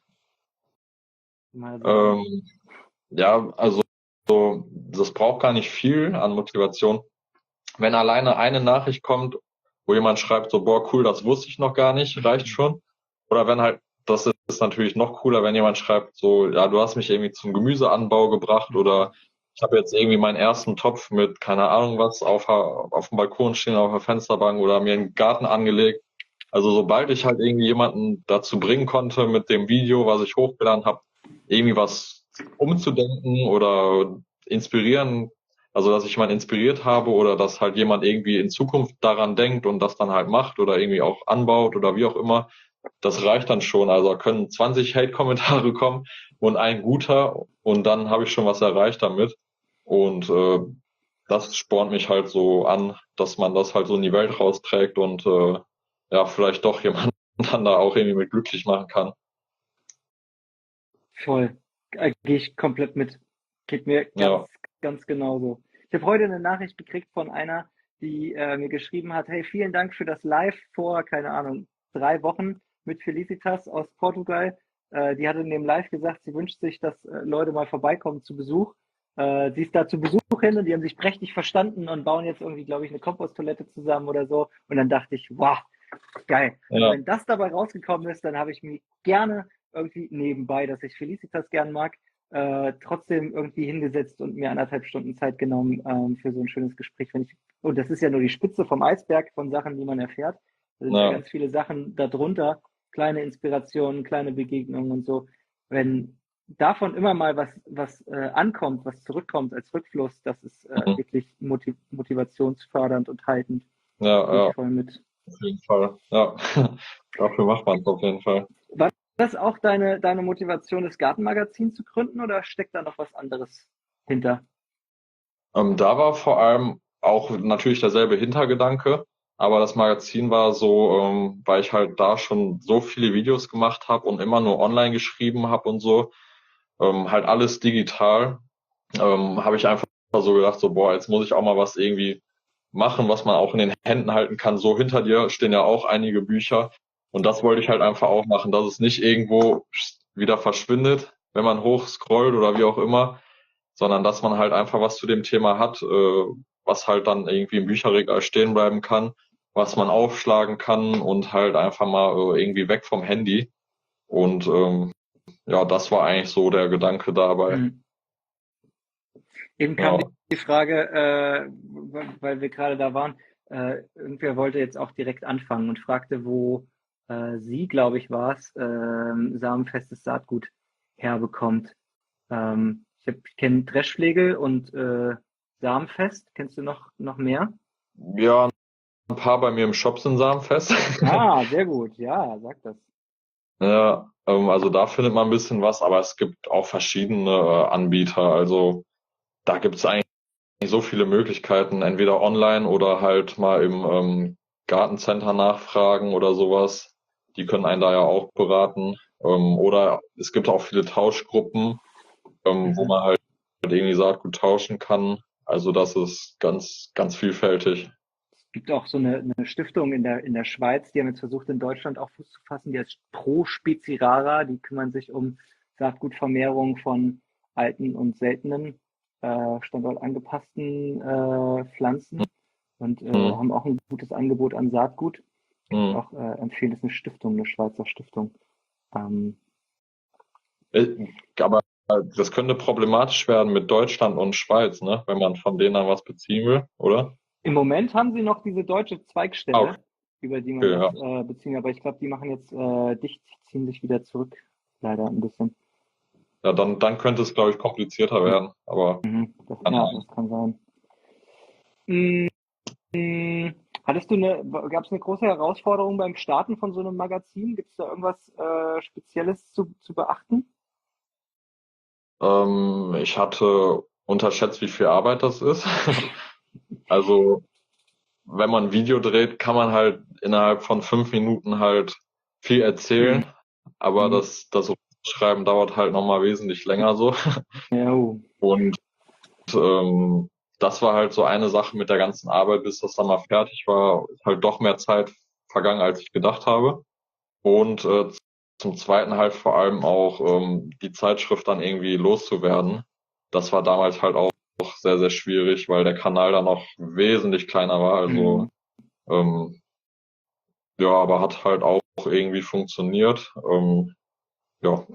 mal sagen? ähm, ja, also so, das braucht gar nicht viel an Motivation. Wenn alleine eine Nachricht kommt, wo jemand schreibt so, boah, cool, das wusste ich noch gar nicht, reicht schon. Oder wenn halt, das ist natürlich noch cooler, wenn jemand schreibt so, ja, du hast mich irgendwie zum Gemüseanbau gebracht oder ich habe jetzt irgendwie meinen ersten Topf mit, keine Ahnung was, auf, auf dem Balkon stehen, auf der Fensterbank oder mir einen Garten angelegt. Also sobald ich halt irgendwie jemanden dazu bringen konnte mit dem Video, was ich hochgeladen habe, irgendwie was umzudenken oder inspirieren, also dass ich jemanden inspiriert habe oder dass halt jemand irgendwie in Zukunft daran denkt und das dann halt macht oder irgendwie auch anbaut oder wie auch immer, das reicht dann schon. Also da können zwanzig Hate-Kommentare kommen und ein guter und dann habe ich schon was erreicht damit. Und äh, das spornt mich halt so an, dass man das halt so in die Welt rausträgt und äh, ja, vielleicht doch jemanden dann da auch irgendwie mit glücklich machen kann. Voll. Äh, Gehe ich komplett mit. Geht mir ganz, Ja. ganz genauso. Ich habe heute eine Nachricht gekriegt von einer, die äh, mir geschrieben hat, hey, vielen Dank für das Live vor, keine Ahnung, drei Wochen mit Felicitas aus Portugal. Äh, die hat in dem Live gesagt, sie wünscht sich, dass äh, Leute mal vorbeikommen zu Besuch. Äh, sie ist da zu Besuch hin und die haben sich prächtig verstanden und bauen jetzt irgendwie, glaube ich, eine Komposttoilette zusammen oder so. Und dann dachte ich, wow, geil. Ja. Wenn das dabei rausgekommen ist, dann habe ich mir gerne irgendwie nebenbei, dass ich Felicitas gern mag, äh, trotzdem irgendwie hingesetzt und mir anderthalb Stunden Zeit genommen ähm, für so ein schönes Gespräch. Wenn ich, und das ist ja nur die Spitze vom Eisberg von Sachen, die man erfährt. Da sind ja, Ja. ganz viele Sachen darunter, kleine Inspirationen, kleine Begegnungen und so. Wenn davon immer mal was, was äh, ankommt, was zurückkommt als Rückfluss, das ist äh, Mhm. wirklich motiv motivationsfördernd und haltend. Ja, Gehe ja, ich voll mit. auf jeden Fall. Ja, dafür macht man es auf jeden Fall. War das auch deine, deine Motivation, das Gartenmagazin zu gründen oder steckt da noch was anderes hinter? Ähm, da war vor allem auch natürlich derselbe Hintergedanke. Aber das Magazin war so, ähm, weil ich halt da schon so viele Videos gemacht habe und immer nur online geschrieben habe und so, ähm, halt alles digital, ähm, habe ich einfach so gedacht, so boah, jetzt muss ich auch mal was irgendwie machen, was man auch in den Händen halten kann. So hinter dir stehen ja auch einige Bücher und das wollte ich halt einfach auch machen, dass es nicht irgendwo wieder verschwindet, wenn man hoch scrollt oder wie auch immer, sondern dass man halt einfach was zu dem Thema hat, äh, was halt dann irgendwie im Bücherregal stehen bleiben kann, was man aufschlagen kann und halt einfach mal äh, irgendwie weg vom Handy. Und ähm, ja, das war eigentlich so der Gedanke dabei. Mhm. Eben Ja. kam die, die Frage, äh, weil wir gerade da waren, äh, irgendwer wollte jetzt auch direkt anfangen und fragte, wo äh, sie, glaube ich, war es, ähm, samenfestes Saatgut herbekommt. Ähm, ich hab, ich kenne Dreschflegel und äh, Samenfest. Kennst du noch, noch mehr? Ja, ein paar bei mir im Shop sind samenfest. Ah, sehr gut. Ja, sag das. Ja, ähm, also da findet man ein bisschen was, aber es gibt auch verschiedene äh, Anbieter. Also da gibt es eigentlich so viele Möglichkeiten, entweder online oder halt mal im ähm, Gartencenter nachfragen oder sowas. Die können einen da ja auch beraten. Ähm, oder es gibt auch viele Tauschgruppen, ähm, wo Mhm. man halt irgendwie Saatgut tauschen kann. Also das ist ganz, ganz vielfältig. Es gibt auch so eine, eine Stiftung in der, in der Schweiz, die haben jetzt versucht, in Deutschland auch Fuß zu fassen, die heißt Pro Spezi Rara. Die kümmern sich um Saatgutvermehrung von alten und seltenen, äh, standortangepassten äh, Pflanzen und äh, Hm, haben auch ein gutes Angebot an Saatgut. Kann ich hm. auch äh, empfehlen, das ist eine Stiftung, eine Schweizer Stiftung. Ähm, Äh, Aber das könnte problematisch werden mit Deutschland und Schweiz, ne? Wenn man von denen dann was beziehen will, oder? Im Moment haben sie noch diese deutsche Ah, Zweigstelle, über die man okay, das ja. äh, beziehen, aber ich glaube, die machen jetzt äh, dicht, ziehen sich wieder zurück, leider ein bisschen. Ja, dann, dann könnte es, glaube ich, komplizierter werden. Aber Mhm, das, keine ja, Ahnung. das kann sein. Mm, mm, hattest du eine, gab es eine große Herausforderung beim Starten von so einem Magazin? Gibt es da irgendwas äh, Spezielles zu, zu beachten? Ähm, ich hatte unterschätzt, wie viel Arbeit das ist. Also, wenn man ein Video dreht, kann man halt innerhalb von fünf Minuten halt viel Mhm. erzählen. Aber Mhm. das, das Schreiben dauert halt nochmal wesentlich länger so. Ja, oh. Und ähm, das war halt so eine Sache mit der ganzen Arbeit, bis das dann mal fertig war, ist halt doch mehr Zeit vergangen, als ich gedacht habe. Und äh, zum Zweiten halt vor allem auch ähm, die Zeitschrift dann irgendwie loszuwerden. Das war damals halt auch sehr, sehr schwierig, weil der Kanal dann noch wesentlich kleiner war. Also Mhm. ähm, ja, aber hat halt auch irgendwie funktioniert. Ähm, ja,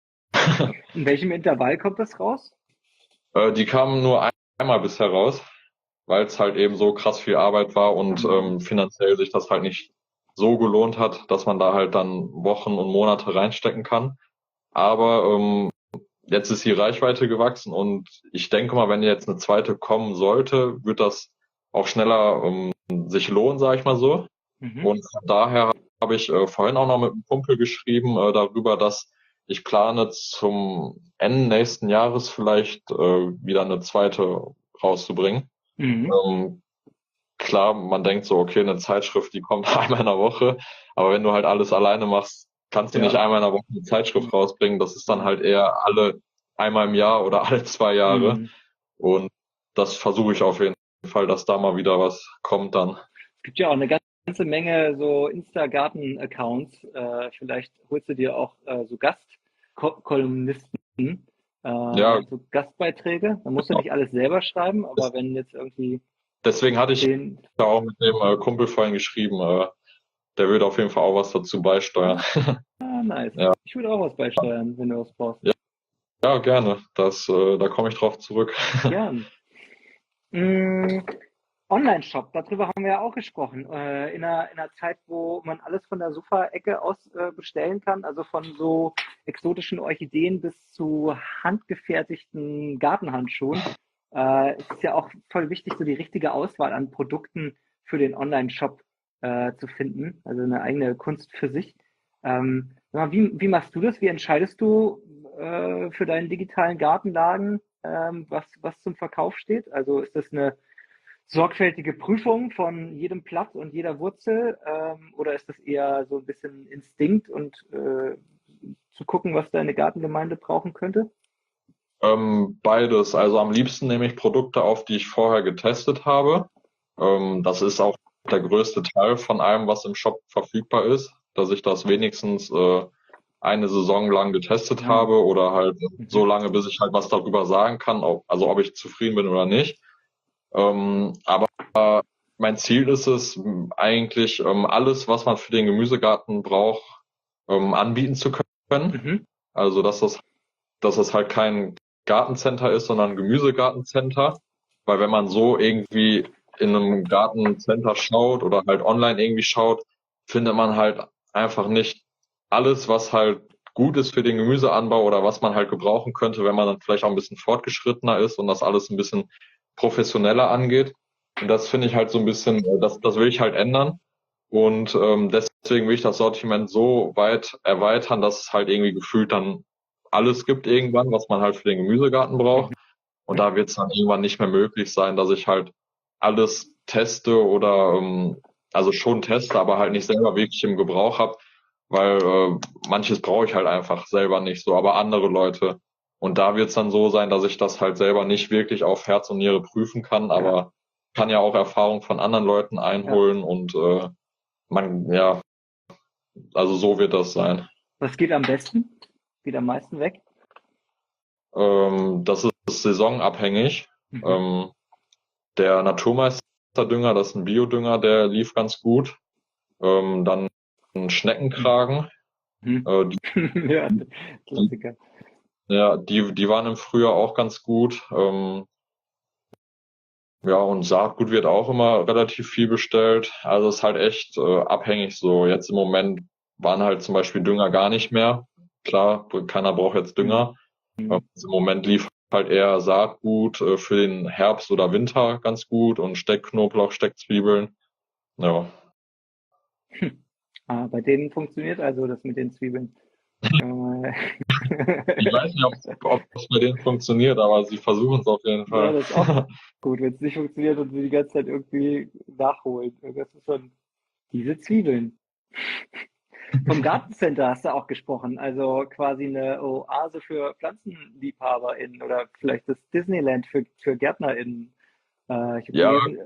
In welchem Intervall kommt das raus? äh, die kamen nur ein, einmal bisher raus, weil es halt eben so krass viel Arbeit war und Mhm. ähm, finanziell sich das halt nicht so gelohnt hat, dass man da halt dann Wochen und Monate reinstecken kann. Aber ähm, jetzt ist die Reichweite gewachsen und ich denke mal, wenn jetzt eine zweite kommen sollte, wird das auch schneller ähm, sich lohnen, sage ich mal so. Mhm. Und von daher habe ich äh, vorhin auch noch mit einem Kumpel geschrieben äh, darüber, dass ich plane zum Ende nächsten Jahres vielleicht äh, wieder eine zweite rauszubringen. Mhm. Ähm, klar, man denkt so, okay, eine Zeitschrift, die kommt einmal in der Woche, aber wenn du halt alles alleine machst, kannst du nicht Ja. einmal in der Woche eine Zeitschrift rausbringen. Das ist dann halt eher alle einmal im Jahr oder alle zwei Jahre. Mhm. Und das versuche ich auf jeden Fall, dass da mal wieder was kommt dann. Es gibt ja auch eine ganze Menge so Insta-Garten-Accounts. Äh, vielleicht holst du dir auch äh, so Gastkolumnisten, Ja, äh, so Gastbeiträge. Man muss ja nicht alles selber schreiben, aber das, wenn jetzt irgendwie deswegen hatte ich zehn, da auch mit dem äh, Kumpel vorhin geschrieben, äh, der würde auf jeden Fall auch was dazu beisteuern. ah, nice. Ja, Ich würde auch was beisteuern, wenn du was brauchst. ja, ja, gerne. Das, äh, da komme ich drauf zurück. Gern. Mm, Online-Shop, darüber haben wir ja auch gesprochen. Äh, in einer, in einer Zeit, wo man alles von der Sofa-Ecke aus äh, bestellen kann, also von so exotischen Orchideen bis zu handgefertigten Gartenhandschuhen, äh, ist es ja auch voll wichtig, so die richtige Auswahl an Produkten für den Online-Shop äh, zu finden. Also eine eigene Kunst für sich. Ähm, sag mal, wie, wie machst du das? Wie entscheidest du äh, für deinen digitalen Gartenladen, ähm, was, was zum Verkauf steht? Also ist das eine sorgfältige Prüfung von jedem Blatt und jeder Wurzel? Ähm, oder ist das eher so ein bisschen Instinkt und äh, zu gucken, was deine Gartengemeinde brauchen könnte? Ähm, beides. Also am liebsten nehme ich Produkte auf, die ich vorher getestet habe. Ähm, das ist auch der größte Teil von allem, was im Shop verfügbar ist, dass ich das wenigstens äh, eine Saison lang getestet Ja. habe oder halt Mhm. so lange, bis ich halt was darüber sagen kann, ob, also ob ich zufrieden bin oder nicht. Ähm, aber mein Ziel ist es eigentlich, ähm, alles, was man für den Gemüsegarten braucht, ähm, anbieten zu können. Mhm. Also dass das, dass das halt kein Gartencenter ist, sondern ein Gemüsegartencenter. Weil wenn man so irgendwie in einem Gartencenter schaut oder halt online irgendwie schaut, findet man halt einfach nicht alles, was halt gut ist für den Gemüseanbau oder was man halt gebrauchen könnte, wenn man dann vielleicht auch ein bisschen fortgeschrittener ist und das alles ein bisschen professioneller angeht. Und das finde ich halt so ein bisschen, äh, das, das will ich halt ändern. Und ähm, deswegen will ich das Sortiment so weit erweitern, dass es halt irgendwie gefühlt dann alles gibt irgendwann, was man halt für den Gemüsegarten braucht. Und da wird es dann irgendwann nicht mehr möglich sein, dass ich halt alles teste oder ähm, also schon teste, aber halt nicht selber wirklich im Gebrauch habe, weil äh, manches brauche ich halt einfach selber nicht so, aber andere Leute. Und da wird es dann so sein, dass ich das halt selber nicht wirklich auf Herz und Niere prüfen kann, aber kann ja auch Erfahrung von anderen Leuten einholen und äh, man, ja, also so wird das sein. Was geht am besten? Geht am meisten weg? Ähm, das ist saisonabhängig. Mhm. Ähm, der Naturmeisterdünger, das ist ein Biodünger, der lief ganz gut. Ähm, dann ein Schneckenkragen. Mhm. Äh, die, Ja, Klassiker. ja, die, die waren im Frühjahr auch ganz gut. Ähm, ja, und Saatgut wird auch immer relativ viel bestellt. Also es ist halt echt äh, abhängig so. Jetzt im Moment waren halt zum Beispiel Dünger gar nicht mehr. Klar, keiner braucht jetzt Dünger. Mhm. Ähm, Im Moment lief halt eher Saatgut äh, für den Herbst oder Winter ganz gut und Steckknoblauch, Steckzwiebeln. Ja. Hm. Ah, bei denen funktioniert also das mit den Zwiebeln. Äh, Ich weiß nicht, ob es bei denen funktioniert, aber sie versuchen es auf jeden ja, Fall. das ist auch gut, wenn es nicht funktioniert und sie die ganze Zeit irgendwie nachholen. Das ist schon diese Zwiebeln. Vom Gartencenter hast du auch gesprochen, also quasi eine Oase für PflanzenliebhaberInnen oder vielleicht das Disneyland für, für GärtnerInnen. Äh, ich habe Ja, gelesen,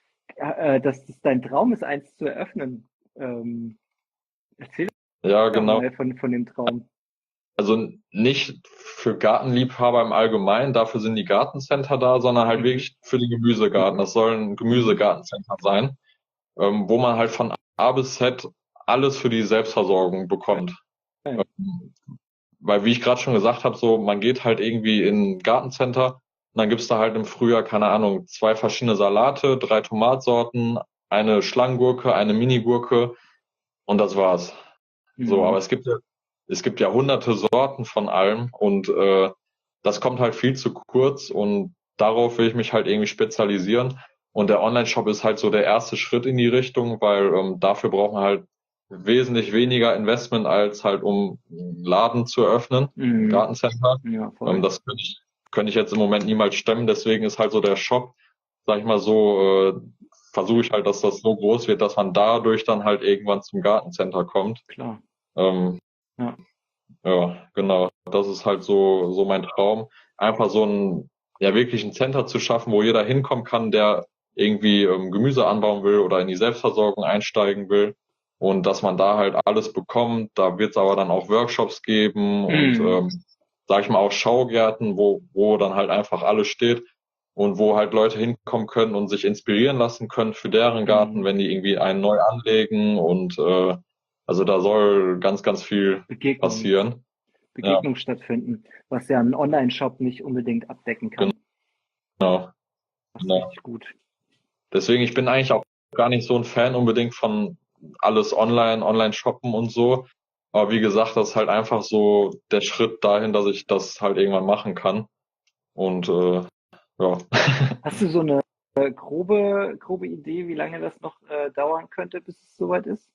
äh, dass das dein Traum ist, eins zu eröffnen. Ähm, erzähl ja, doch genau. mal von, von dem Traum. Also nicht für Gartenliebhaber im Allgemeinen, dafür sind die Gartencenter da, sondern halt Mhm. wirklich für den Gemüsegarten. Das soll ein Gemüsegartencenter sein, ähm, wo man halt von A bis Z alles für die Selbstversorgung bekommt. Ja. Ähm, weil, wie ich gerade schon gesagt habe, so man geht halt irgendwie in ein Gartencenter und dann gibt's da halt im Frühjahr, keine Ahnung, zwei verschiedene Salate, drei Tomatsorten, eine Schlangengurke, eine Minigurke und das war's. So, aber Mhm. es gibt ja, es gibt ja hunderte Sorten von allem und äh, das kommt halt viel zu kurz und darauf will ich mich halt irgendwie spezialisieren. Und der Online-Shop ist halt so der erste Schritt in die Richtung, weil ähm, dafür braucht man halt wesentlich weniger Investment als halt um einen Laden zu eröffnen, ein Mhm. Gartencenter. Ja, Ähm, voll. das könnte ich, könnte ich jetzt im Moment niemals stemmen, deswegen ist halt so der Shop, sag ich mal so, äh, versuche ich halt, dass das so groß wird, dass man dadurch dann halt irgendwann zum Gartencenter kommt. Klar. Ähm, Ja. ja, genau. Das ist halt so, so mein Traum. Einfach so ein, ja, wirklich ein Center zu schaffen, wo jeder hinkommen kann, der irgendwie ähm, Gemüse anbauen will oder in die Selbstversorgung einsteigen will. Und dass man da halt alles bekommt. Da wird es aber dann auch Workshops geben und, Mhm. ähm, sag ich mal, auch Schaugärten, wo, wo dann halt einfach alles steht und wo halt Leute hinkommen können und sich inspirieren lassen können für deren Garten, Mhm. wenn die irgendwie einen neu anlegen und äh, also da soll ganz, ganz viel Begegnung, passieren. Ja, Begegnung stattfinden, was ja ein Online-Shop nicht unbedingt abdecken kann. genau, Das ist genau. richtig gut. Deswegen, ich bin eigentlich auch gar nicht so ein Fan unbedingt von alles online, online shoppen und so. Aber wie gesagt, das ist halt einfach so der Schritt dahin, dass ich das halt irgendwann machen kann. Und äh, ja. Hast du so eine äh, grobe, grobe Idee, wie lange das noch äh, dauern könnte, bis es soweit ist?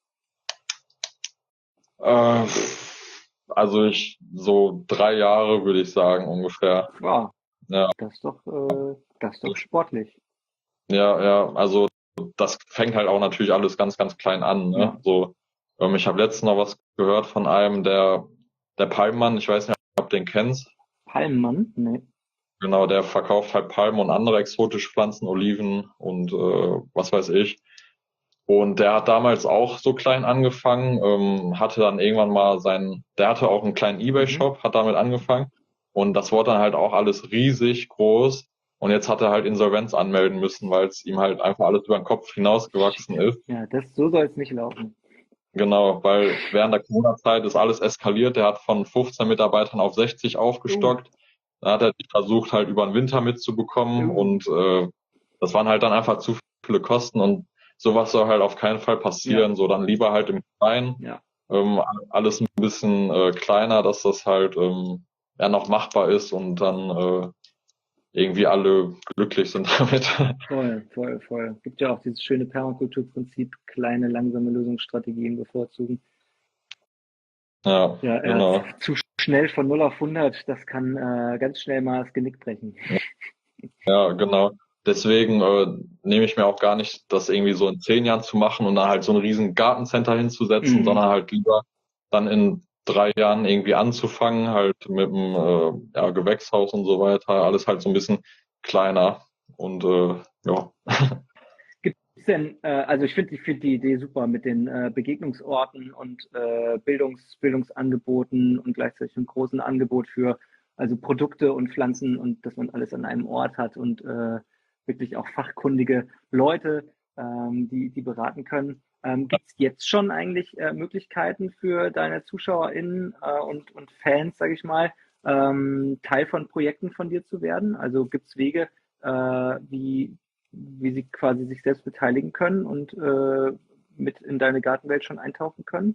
äh, also ich so drei Jahre würde ich sagen ungefähr. Ja, Ja, das ist doch, äh, das ist doch sportlich. Ja, ja, also das fängt halt auch natürlich alles ganz, ganz klein an. Ne? Ja. So, ähm, ich habe letztens noch was gehört von einem, der, der Palmmann, ich weiß nicht, ob du den kennst. Palmmann? Nee. Genau, der verkauft halt Palmen und andere exotische Pflanzen, Oliven und äh, was weiß ich. Und der hat damals auch so klein angefangen, ähm, hatte dann irgendwann mal seinen, der hatte auch einen kleinen Ebay-Shop, hat damit angefangen. Und das wurde dann halt auch alles riesig groß. Und jetzt hat er halt Insolvenz anmelden müssen, weil es ihm halt einfach alles über den Kopf hinausgewachsen ist. Ja, das, so soll es nicht laufen. Genau, weil während der Corona-Zeit ist alles eskaliert. Der hat von fünfzehn Mitarbeitern auf sechzig aufgestockt. Da hat er die versucht, halt über den Winter mitzubekommen. Uh. Und äh, das waren halt dann einfach zu viele Kosten. Und sowas soll halt auf keinen Fall passieren. Ja. So dann lieber halt im Kleinen. Ja. Ähm, alles ein bisschen äh, kleiner, dass das halt ähm, ja noch machbar ist und dann äh, irgendwie alle glücklich sind damit. Voll, voll, voll. Gibt ja auch dieses schöne Permakulturprinzip, kleine, langsame Lösungsstrategien bevorzugen. Ja, Ja, äh, genau. zu schnell von null auf hundert, das kann äh, ganz schnell mal das Genick brechen. Ja, genau. Deswegen äh, nehme ich mir auch gar nicht, das irgendwie so in zehn Jahren zu machen und dann halt so ein riesen Gartencenter hinzusetzen, Mhm. sondern halt lieber dann in drei Jahren irgendwie anzufangen, halt mit dem äh, ja, Gewächshaus und so weiter, alles halt so ein bisschen kleiner und äh, ja. Gibt's denn, äh, also ich finde ich find die Idee super mit den äh, Begegnungsorten und äh, Bildungs, Bildungsangeboten und gleichzeitig einem großen Angebot für also Produkte und Pflanzen und dass man alles an einem Ort hat und äh, wirklich auch fachkundige Leute, ähm, die, die beraten können. Ähm, Gibt es jetzt schon eigentlich äh, Möglichkeiten für deine ZuschauerInnen äh, und, und Fans, sage ich mal, ähm, Teil von Projekten von dir zu werden? Also gibt es Wege, äh, wie, wie sie quasi sich selbst beteiligen können und äh, mit in deine Gartenwelt schon eintauchen können?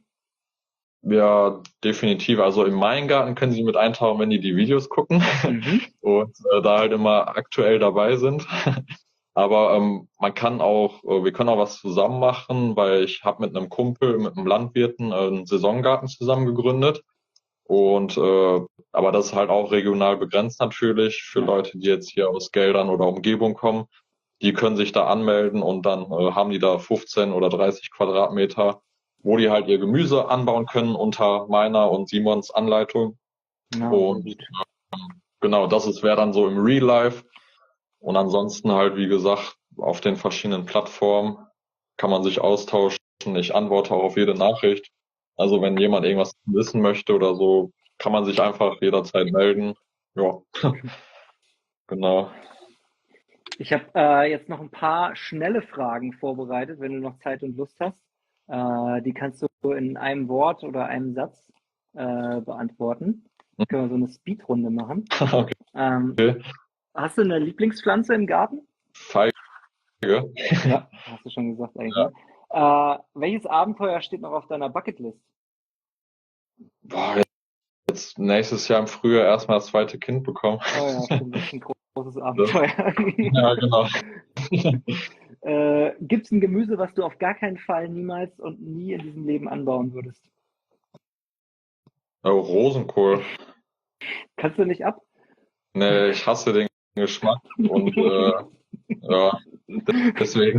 Ja, definitiv. Also in meinen Garten können sie mit eintauchen, wenn die die Videos gucken Mhm. und äh, da halt immer aktuell dabei sind. Aber ähm, man kann auch, äh, wir können auch was zusammen machen, weil ich habe mit einem Kumpel, mit einem Landwirten äh, einen Saisongarten zusammen gegründet. Und äh, aber das ist halt auch regional begrenzt natürlich für Ja. Leute, die jetzt hier aus Geldern oder Umgebung kommen. Die können sich da anmelden und dann äh, haben die da fünfzehn oder dreißig Quadratmeter, wo die halt ihr Gemüse anbauen können unter meiner und Simons Anleitung. Ja, Und gut. genau, das ist wäre dann so im Real Life. Und ansonsten halt, wie gesagt, auf den verschiedenen Plattformen kann man sich austauschen. Ich antworte auch auf jede Nachricht. Also wenn jemand irgendwas wissen möchte oder so, kann man sich einfach jederzeit melden. Ja, genau. Ich habe äh, jetzt noch ein paar schnelle Fragen vorbereitet, wenn du noch Zeit und Lust hast. Äh, die kannst du in einem Wort oder einem Satz äh, beantworten. Können wir so eine Speedrunde machen. Okay. Ähm, Okay. Hast du eine Lieblingspflanze im Garten? Feige. Ja, hast du schon gesagt eigentlich. Ne? Äh, welches Abenteuer steht noch auf deiner Bucketlist? Boah, jetzt nächstes Jahr im Frühjahr erstmal das zweite Kind bekommen. Oh ja, stimmt, das ist ein großes Abenteuer. Ja, genau. äh, Gibt es ein Gemüse, was du auf gar keinen Fall niemals und nie in diesem Leben anbauen würdest? Oh, Rosenkohl. Kannst du nicht ab? Nee, ich hasse den Geschmack und äh, ja, deswegen.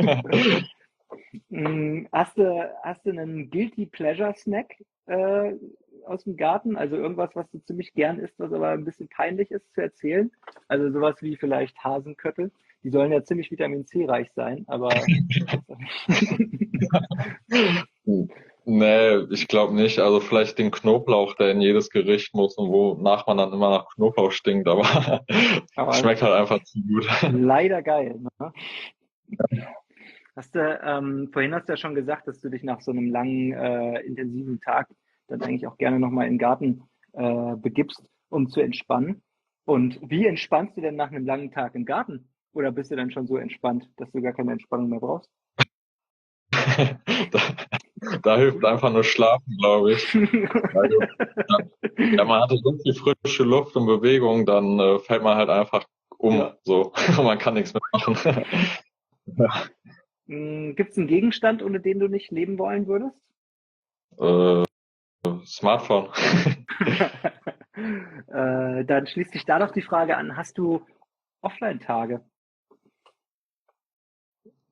Mm, Hast du, hast du einen Guilty Pleasure Snack äh, aus dem Garten? Also irgendwas, was du ziemlich gern isst, was aber ein bisschen peinlich ist zu erzählen? Also sowas wie vielleicht Hasenköttel. Die sollen ja ziemlich Vitamin C reich sein, aber Nee, ich glaube nicht. Also vielleicht den Knoblauch, der in jedes Gericht muss und wonach man dann immer nach Knoblauch stinkt, aber Aber schmeckt halt einfach zu gut. leider geil. Ne? Hast du, ähm, vorhin hast du ja schon gesagt, dass du dich nach so einem langen, äh, intensiven Tag dann eigentlich auch gerne nochmal in den Garten äh, begibst, um zu entspannen. Und wie entspannst du denn nach einem langen Tag im Garten? Oder bist du dann schon so entspannt, dass du gar keine Entspannung mehr brauchst? da, da hilft einfach nur Schlafen, glaube ich. Weil du, ja, ja, man hatte so viel frische Luft und Bewegung, dann äh, fällt man halt einfach um. Ja. So. Man kann nichts mehr machen. Ja. Gibt es einen Gegenstand, ohne den du nicht leben wollen würdest? Äh, Smartphone. äh, dann schließt sich da doch die Frage an, hast du Offline-Tage?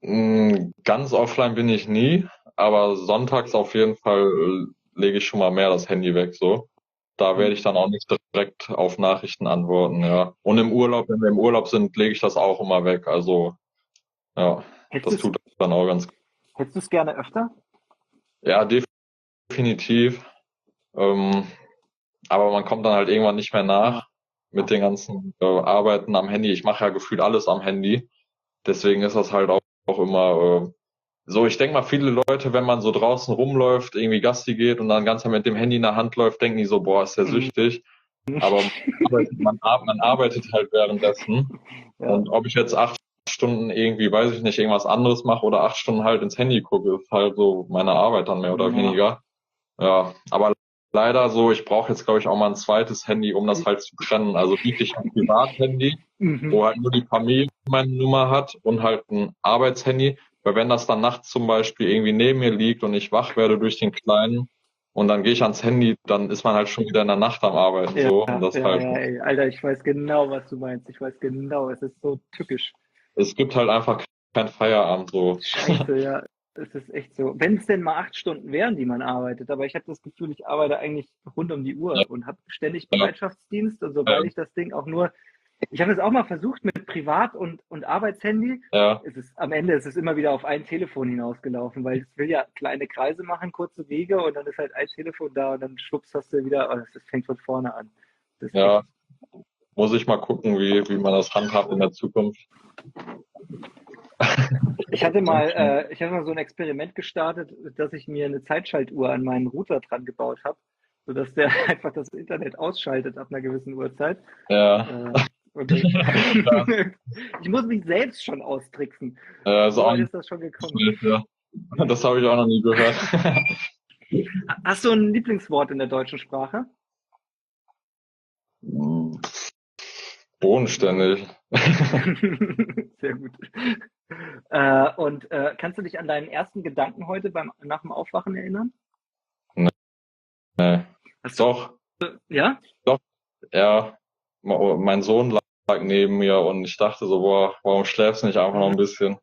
Mm, Ganz offline bin ich nie, aber sonntags auf jeden Fall äh, lege ich schon mal mehr das Handy weg, so. Da werde ich dann auch nicht direkt auf Nachrichten antworten, ja. Und im Urlaub, wenn wir im Urlaub sind, lege ich das auch immer weg. Also, ja, das Hättest tut dann auch ganz gut. hättest du es gerne öfter? Ja, definitiv. Ähm, aber man kommt dann halt irgendwann nicht mehr nach mit den ganzen äh, Arbeiten am Handy. Ich mache ja gefühlt alles am Handy. Deswegen ist das halt auch, auch immer äh, so. Ich denke mal, viele Leute, wenn man so draußen rumläuft, irgendwie Gassi geht und dann ganz mit dem Handy in der Hand läuft, denken die so, boah, ist der süchtig. Aber man, ar- man arbeitet halt währenddessen. Ja. Und ob ich jetzt acht Stunden irgendwie, weiß ich nicht, irgendwas anderes mache oder acht Stunden halt ins Handy gucke, ist halt so meine Arbeit dann mehr oder Ja. weniger. Ja, aber leider so, ich brauche jetzt, glaube ich, auch mal ein zweites Handy, um das halt zu trennen. Also wirklich ein Privathandy, Mhm. wo halt nur die Familie meine Nummer hat und halt ein Arbeitshandy. Weil wenn das dann nachts zum Beispiel irgendwie neben mir liegt und ich wach werde durch den Kleinen und dann gehe ich ans Handy, dann ist man halt schon wieder in der Nacht am Arbeiten, Ja, so. Und das ja, halt, ja, ey, Alter, ich weiß genau, was du meinst. Ich weiß genau, es ist so tückisch. es gibt halt einfach keinen Feierabend, so. Scheiße, ja. Es ist echt so. Wenn es denn mal acht Stunden wären, die man arbeitet, aber ich habe das Gefühl, ich arbeite eigentlich rund um die Uhr Ja. und habe ständig Ja. Bereitschaftsdienst und sobald Ja. ich das Ding auch nur, ich habe es auch mal versucht mit Privat- und, und Arbeitshandy, Ja, es ist, am Ende ist es immer wieder auf ein Telefon hinausgelaufen, weil es will ja kleine Kreise machen, kurze Wege und dann ist halt ein Telefon da und dann schwupps hast du wieder, oh, das, das fängt von vorne an. Das ist ja. echt, Muss ich mal gucken, wie, wie man das handhabt in der Zukunft. Ich hatte mal, äh, ich hatte mal so ein Experiment gestartet, dass ich mir eine Zeitschaltuhr an meinen Router dran gebaut habe, sodass der einfach das Internet ausschaltet ab einer gewissen Uhrzeit. Ja, Äh, und dann, ich muss mich selbst schon austricksen. äh, so So weit ein ist das schon gekommen. ja. Das habe ich auch noch nie gehört. Hast du ein Lieblingswort in der deutschen Sprache? Bodenständig. Sehr gut. Äh, und äh, kannst du dich an deinen ersten Gedanken heute beim, nach dem Aufwachen erinnern? Nee. Hast du, Doch, ja? ja. Ma- Mein Sohn lag neben mir und ich dachte so, boah, warum schläfst du nicht einfach noch ein bisschen?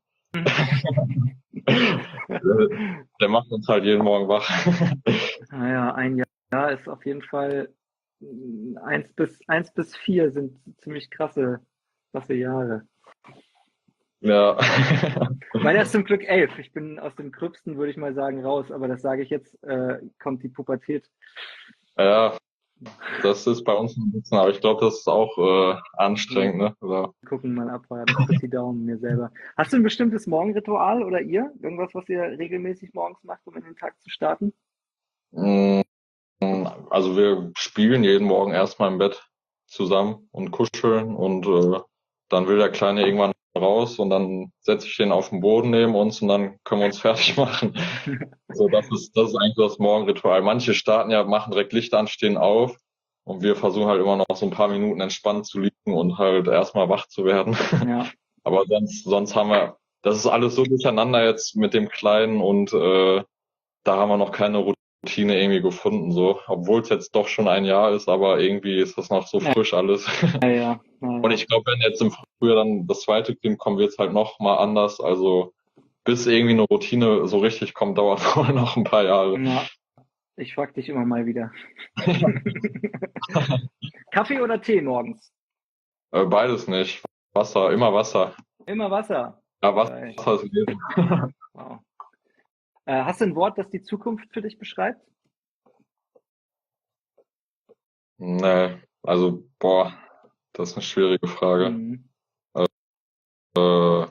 Der macht uns halt jeden Morgen wach. Naja, ein Jahr ist auf jeden Fall mm, eins bis, eins bis vier sind ziemlich krasse, krasse Jahre. Ja. Meiner ist zum Glück elf. Ich bin aus dem Gröbsten, würde ich mal sagen, raus, aber das sage ich jetzt, äh, kommt die Pubertät. Ja, das ist bei uns ein bisschen, aber ich glaube, das ist auch äh, anstrengend, ne? Oder? Gucken, mal abwarten. Ich drück die Daumen mir selber. Hast du ein bestimmtes Morgenritual oder ihr? Irgendwas, was ihr regelmäßig morgens macht, um in den Tag zu starten? Mm, Also wir spielen jeden Morgen erstmal im Bett zusammen und kuscheln und äh, dann will der Kleine irgendwann raus und dann setze ich den auf den Boden neben uns und dann können wir uns fertig machen. So, das ist, das ist eigentlich das Morgenritual. Manche starten ja, machen direkt Licht an, stehen auf und wir versuchen halt immer noch so ein paar Minuten entspannt zu liegen und halt erstmal wach zu werden. Ja. Aber sonst, sonst haben wir, das ist alles so durcheinander jetzt mit dem Kleinen und äh, da haben wir noch keine Routine irgendwie gefunden, so. Obwohl es jetzt doch schon ein Jahr ist, aber irgendwie ist das noch so Ja. frisch alles. Ja, ja. Ja, ja. Und ich glaube, wenn jetzt im Frühjahr dann das zweite Kind kommt, wird es halt noch mal anders. Also bis irgendwie eine Routine so richtig kommt, dauert wohl noch ein paar Jahre. Ja. Ich frag dich immer mal wieder. Kaffee oder Tee morgens? Äh, Beides nicht. Wasser, immer Wasser. Immer Wasser. Ja, Wasser, Geil. Wasser ist Leben. Wow. Äh, hast du ein Wort, das die Zukunft für dich beschreibt? Nee, also, boah, das ist eine schwierige Frage. Mhm. Äh,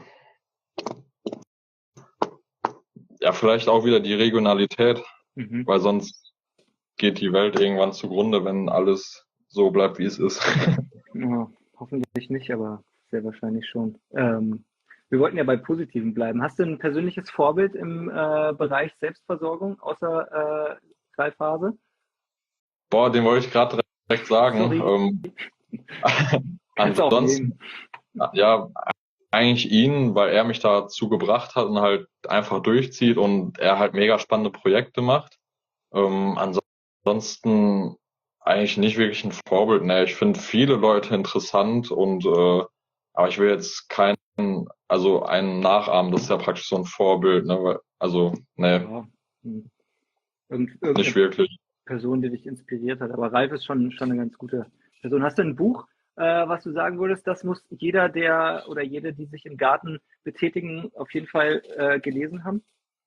ja, vielleicht auch wieder die Regionalität, Mhm. weil sonst geht die Welt irgendwann zugrunde, wenn alles so bleibt, wie es ist. Ja, hoffentlich nicht, aber sehr wahrscheinlich schon. Ähm, wir wollten ja bei Positiven bleiben. Hast du ein persönliches Vorbild im äh, Bereich Selbstversorgung außer äh, Ralf Hase? Boah, den wollte ich gerade direkt sagen. Sorry. Ähm, Kannst du auch ansonsten, nehmen. ja, eigentlich ihn, weil er mich dazu gebracht hat und halt einfach durchzieht und er halt mega spannende Projekte macht. Ähm, ansonsten eigentlich nicht wirklich ein Vorbild. Ne, ich finde viele Leute interessant und äh, Aber ich will jetzt keinen, also einen nachahmen, das ist ja praktisch so ein Vorbild, ne? Weil- Also, ne, Ja. Hm. Irgend, nicht irgendeine wirklich. Person, die dich inspiriert hat. Aber Ralf ist schon, schon eine ganz gute Person. Hast du ein Buch, äh, was du sagen würdest, das muss jeder, der oder jede, die sich im Garten betätigen, auf jeden Fall äh, gelesen haben?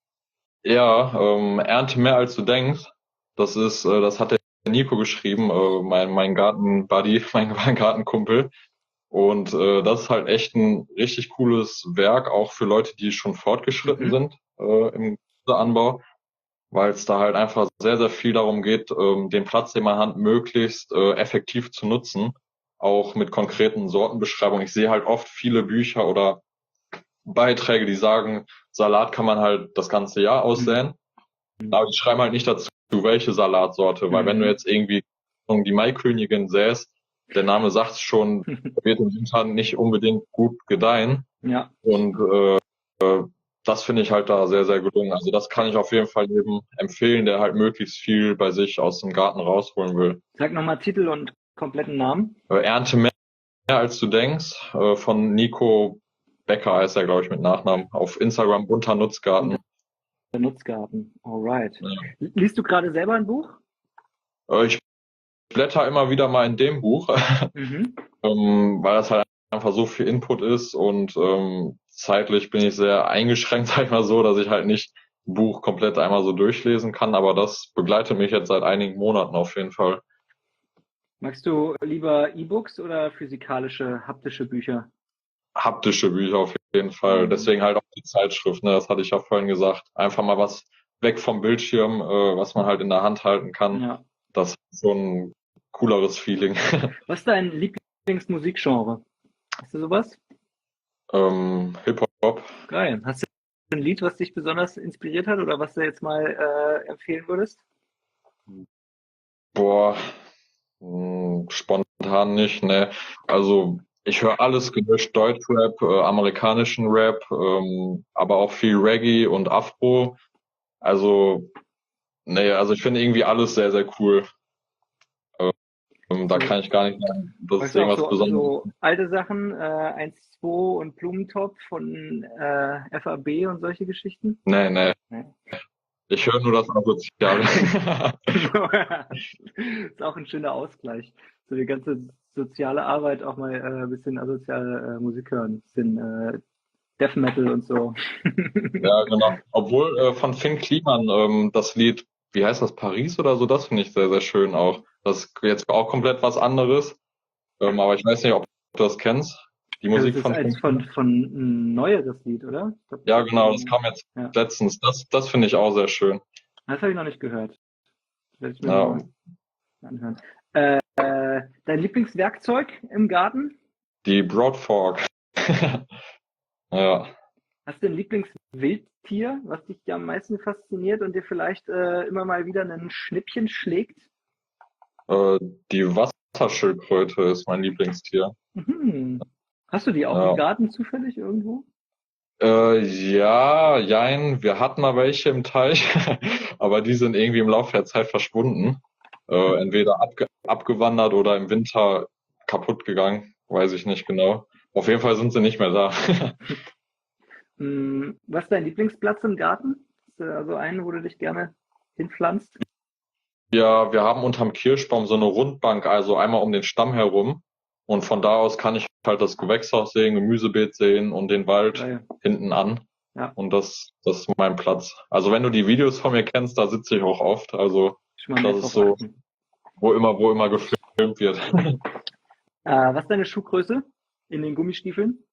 Ja, ähm, Ernte mehr als du denkst. Das ist, äh, das hat der Nico geschrieben, äh, mein, mein Garten-Buddy, mein, mein Gartenkumpel. Und äh, das ist halt echt ein richtig cooles Werk, auch für Leute, die schon fortgeschritten Mhm. sind äh, im Anbau, weil es da halt einfach sehr, sehr viel darum geht, ähm, den Platz, den man hat, möglichst äh, effektiv zu nutzen, auch mit konkreten Sortenbeschreibungen. Ich sehe halt oft viele Bücher oder Beiträge, die sagen, Salat kann man halt das ganze Jahr aussäen, aber die schreiben halt nicht dazu, welche Salatsorte, weil wenn du Mhm. jetzt irgendwie die Maikönigin säst, der Name sagt schon, wird im Winter nicht unbedingt gut gedeihen. Ja. Und äh, das finde ich halt da sehr, sehr gelungen. Also das kann ich auf jeden Fall jedem empfehlen, der halt möglichst viel bei sich aus dem Garten rausholen will. Sag nochmal Titel und kompletten Namen. Äh, Ernte mehr als du denkst, äh, von Nico Becker heißt er, glaube ich, mit Nachnamen, auf Instagram bunter Nutzgarten. Der Nutzgarten. Alright. Ja. Liest du gerade selber ein Buch? Äh, ich blätter immer wieder mal in dem Buch, Mhm. ähm, weil das halt einfach so viel Input ist und ähm, zeitlich bin ich sehr eingeschränkt, sag ich mal so, dass ich halt nicht ein Buch komplett einmal so durchlesen kann, aber das begleitet mich jetzt seit einigen Monaten auf jeden Fall. Magst du lieber E-Books oder physikalische, haptische Bücher? Haptische Bücher auf jeden Fall, Mhm. deswegen halt auch die Zeitschrift, ne, das hatte ich ja vorhin gesagt. Einfach mal was weg vom Bildschirm, äh, was man halt in der Hand halten kann. Ja. Das ist so ein cooleres Feeling. Was ist dein Lieblingsmusikgenre? Hast du sowas? ähm, Hip-Hop. Geil. Hast du ein Lied, was dich besonders inspiriert hat oder was du jetzt mal äh, empfehlen würdest? Boah, mh, spontan nicht, ne. Also ich höre alles gemischt, Deutschrap, äh, amerikanischen Rap, ähm, aber auch viel Reggae und Afro. Also, ne, also ich finde irgendwie alles sehr, sehr cool. Ähm, da So, kann ich gar nicht sagen, das ist weißt du auch irgendwas so, Besonderes. so alte Sachen, äh, eins, zwei und Blumentopf von äh, F A B und solche Geschichten? Nee, nee. Nee. Ich höre nur das Asoziale. Ist auch ein schöner Ausgleich. So die ganze soziale Arbeit auch mal äh, ein bisschen asoziale äh, Musik hören. Ein bisschen äh, Death Metal und so. Ja, genau. Obwohl äh, von Finn Kliman ähm, das Lied, wie heißt das, Paris oder so, das finde ich sehr, sehr schön auch. Das ist jetzt auch komplett was anderes. Ähm, aber ich weiß nicht, ob du das kennst. Die Also Musik das ist von Finn eins von, Kliman. von ein neueres Lied, oder? Ich glaub, Ja, genau, das kam jetzt ja. letztens. Das, das finde ich auch sehr schön. Das habe ich noch nicht gehört. Werde ich mir Ja, mal anhören. Äh, äh, dein Lieblingswerkzeug im Garten? die Broadfork. Ja. Hast du ein Lieblingswildtier, was dich am meisten fasziniert und dir vielleicht äh, immer mal wieder ein Schnippchen schlägt? Äh, die Wasserschildkröte ist mein Lieblingstier. Mhm. Hast du die auch Ja. im Garten zufällig irgendwo? Äh, ja, jein, wir hatten mal welche im Teich, aber die sind irgendwie im Laufe der Zeit verschwunden. Äh, entweder abge abgewandert oder im Winter kaputt gegangen, weiß ich nicht genau. Auf jeden Fall sind sie nicht mehr da. Hm, was ist dein Lieblingsplatz im Garten? Ist da also einen, wo du dich gerne hinpflanzt? Ja, wir haben unterm Kirschbaum so eine Rundbank, also einmal um den Stamm herum. Und von da aus kann ich halt das Gewächshaus sehen, Gemüsebeet sehen und den Wald Geil. hinten an. Ja. Und das, das ist mein Platz. Also wenn du die Videos von mir kennst, da sitze ich auch oft. Also Schon mal mehr das ist drauf so, achten. wo immer, wo immer gefilmt wird. Äh, was ist deine Schuhgröße in den Gummistiefeln?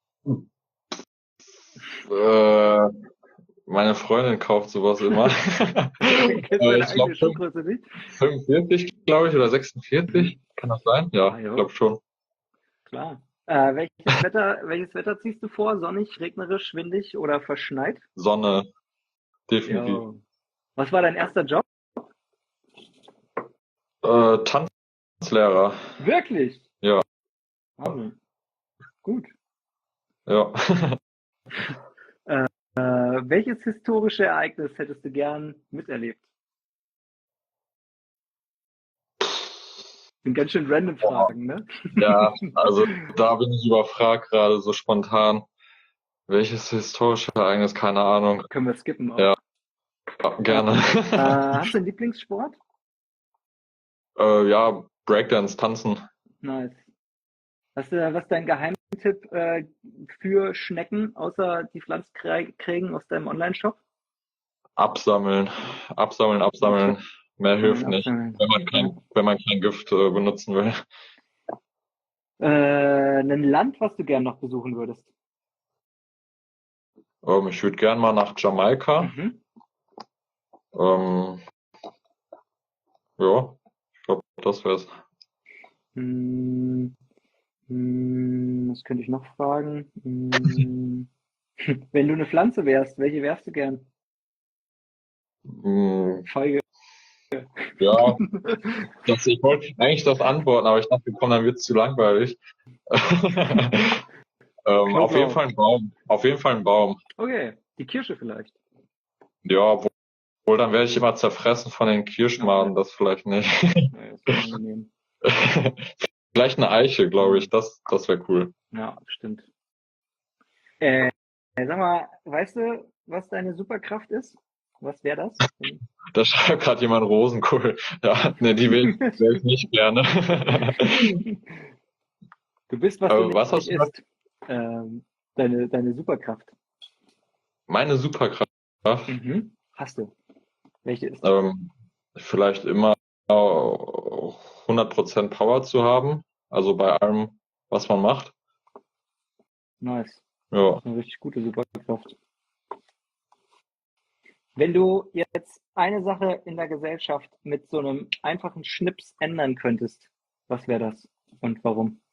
äh, meine Freundin kauft sowas immer. Kennst du äh, deine ich glaube eigene Schuhgröße nicht? fünfundvierzig, glaube ich, oder sechsundvierzig. Kann das sein? Ja, Ah, ich jo. glaube schon. Klar. Äh, welches Wetter, welches Wetter ziehst du vor? Sonnig, regnerisch, windig oder verschneit? Sonne, definitiv. Jo. Was war dein erster Job? Äh, Tanzlehrer. Wirklich? Ja. Wahnsinn. Gut. Ja. Äh, welches historische Ereignis hättest du gern miterlebt? Sind ganz schön random Fragen, ne? Ja, also da bin ich überfragt gerade so spontan. Welches historische Ereignis? Keine Ahnung. Können wir skippen auch. Ja, gerne. Äh, hast du einen Lieblingssport? äh, ja, Breakdance, Tanzen. Nice. Hast du, was ist dein Geheimtipp äh, für Schnecken, außer die Pflanzkrägen aus deinem Online-Shop? Absammeln, absammeln, absammeln. Mehr hilft nicht, Absammeln. wenn man kein, wenn man kein Gift äh, benutzen will. Äh, ein Land, was du gern noch besuchen würdest? Ähm, ich würde gern mal nach Jamaika. Mhm. Ähm, ja, ich glaube, das wär's. Hm, hm, was könnte ich noch fragen? Hm, wenn du eine Pflanze wärst, welche wärst du gern? Hm, Feige. ja, das, ich wollte eigentlich das antworten, aber ich dachte, komm, dann wird's zu langweilig. ähm, auf jeden Fall ein Baum. Auf jeden Fall ein Baum. Okay, die Kirsche vielleicht. Ja, obwohl dann werde ich immer zerfressen von den Kirschmaden, das vielleicht nicht. Ja, das ist angenehm. Vielleicht eine Eiche, glaube ich, das, das wäre cool. Ja, stimmt. Äh, sag mal, weißt du, was deine Superkraft ist? Was wäre das? Da schreibt gerade jemand Rosenkohl. Ja, ne, die will, will ich nicht gerne. Du bist, was Aber du was nicht hast du isst. Ähm, deine, deine Superkraft. Meine Superkraft, Mhm. Hast du. Welche ist? ähm, vielleicht immer hundert Prozent Power zu haben, also bei allem, was man macht. Nice. Ja, Eine richtig gute Superkraft. Wenn du jetzt eine Sache in der Gesellschaft mit so einem einfachen Schnips ändern könntest, was wäre das und warum?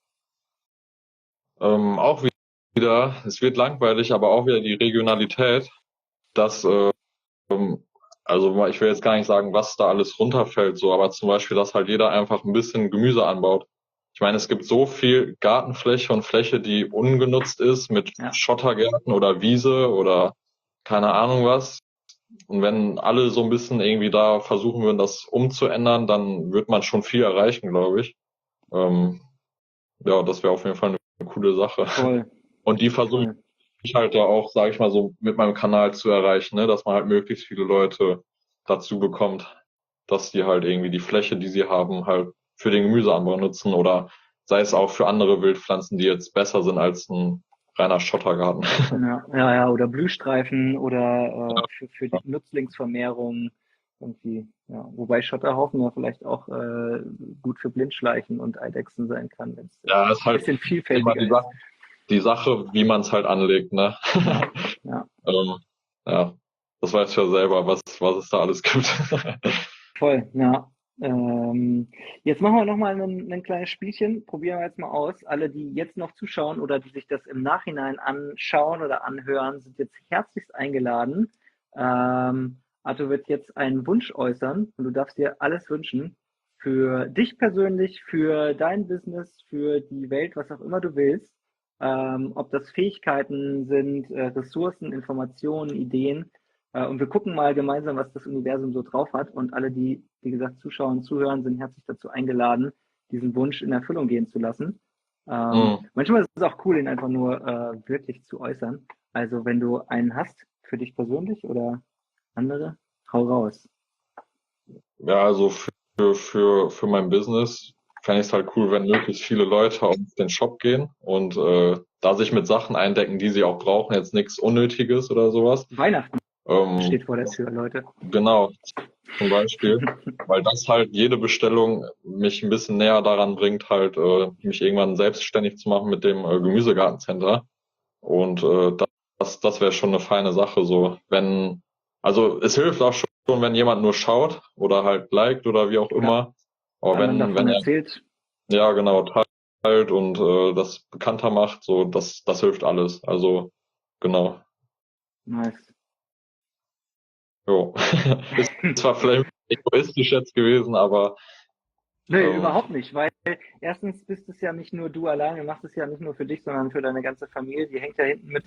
ähm, auch wieder, es wird langweilig, aber auch wieder die Regionalität, dass, ähm, also ich will jetzt gar nicht sagen, was da alles runterfällt, so, aber zum Beispiel, dass halt jeder einfach ein bisschen Gemüse anbaut. Ich meine, es gibt so viel Gartenfläche und Fläche, die ungenutzt ist mit Ja. Schottergärten oder Wiese oder keine Ahnung was. Und wenn alle so ein bisschen irgendwie da versuchen würden, das umzuändern, dann wird man schon viel erreichen, glaube ich. Ähm, ja, das wäre auf jeden Fall eine coole Sache. Voll. Und die versuche Voll. ich halt da auch, sage ich mal, so mit meinem Kanal zu erreichen, ne, dass man halt möglichst viele Leute dazu bekommt, dass die halt irgendwie die Fläche, die sie haben, halt für den Gemüseanbau nutzen oder sei es auch für andere Wildpflanzen, die jetzt besser sind als ein reiner Schottergarten. Ja, ja, ja, oder Blühstreifen oder äh, für, für die Nutzlingsvermehrung irgendwie. Ja, wobei Schotterhaufen ja vielleicht auch äh, gut für Blindschleichen und Eidechsen sein kann, wenn es Ja, ist ein halt bisschen immer vielfältiger die ist. Sache, die Sache, wie man es halt anlegt, ne? Ja, ja. ähm, ja, das weißt du ja selber, was, was es da alles gibt. Voll, ja. Ähm, jetzt machen wir nochmal ein, ein kleines Spielchen. Probieren wir jetzt mal aus. Alle, die jetzt noch zuschauen oder die sich das im Nachhinein anschauen oder anhören, sind jetzt herzlichst eingeladen. Ähm, Arthur wird jetzt einen Wunsch äußern und du darfst dir alles wünschen. Für dich persönlich, für dein Business, für die Welt, was auch immer du willst. Ähm, ob das Fähigkeiten sind, äh, Ressourcen, Informationen, Ideen. Und wir gucken mal gemeinsam, was das Universum so drauf hat. Und alle, die, wie gesagt, zuschauen, zuhören, sind herzlich dazu eingeladen, diesen Wunsch in Erfüllung gehen zu lassen. Ähm, Mhm. Manchmal ist es auch cool, ihn einfach nur äh, wirklich zu äußern. Also wenn du einen hast, für dich persönlich oder andere, hau raus. Ja, also für, für, für mein Business fände ich es halt cool, wenn möglichst viele Leute auf den Shop gehen und äh, da sich mit Sachen eindecken, die sie auch brauchen, jetzt nichts Unnötiges oder sowas. Weihnachten Ähm, steht vor der Tür, Leute. Genau, zum Beispiel, weil das halt jede Bestellung mich ein bisschen näher daran bringt, halt äh, mich irgendwann selbstständig zu machen mit dem äh, Gemüsegartencenter. Und äh, das, das wäre schon eine feine Sache, so wenn, also es hilft auch schon, wenn jemand nur schaut oder halt liked oder wie auch Oder immer. Aber wenn man wenn, davon wenn er, erzählt, ja genau, teilt und äh, das bekannter macht, so das, das hilft alles. Also genau. nice. Jo. Ist zwar vielleicht egoistisch jetzt gewesen, aber Nee, ähm, überhaupt nicht, weil erstens bist es ja nicht nur du alleine, machst es ja nicht nur für dich, sondern für deine ganze Familie, die hängt ja hinten mit dran.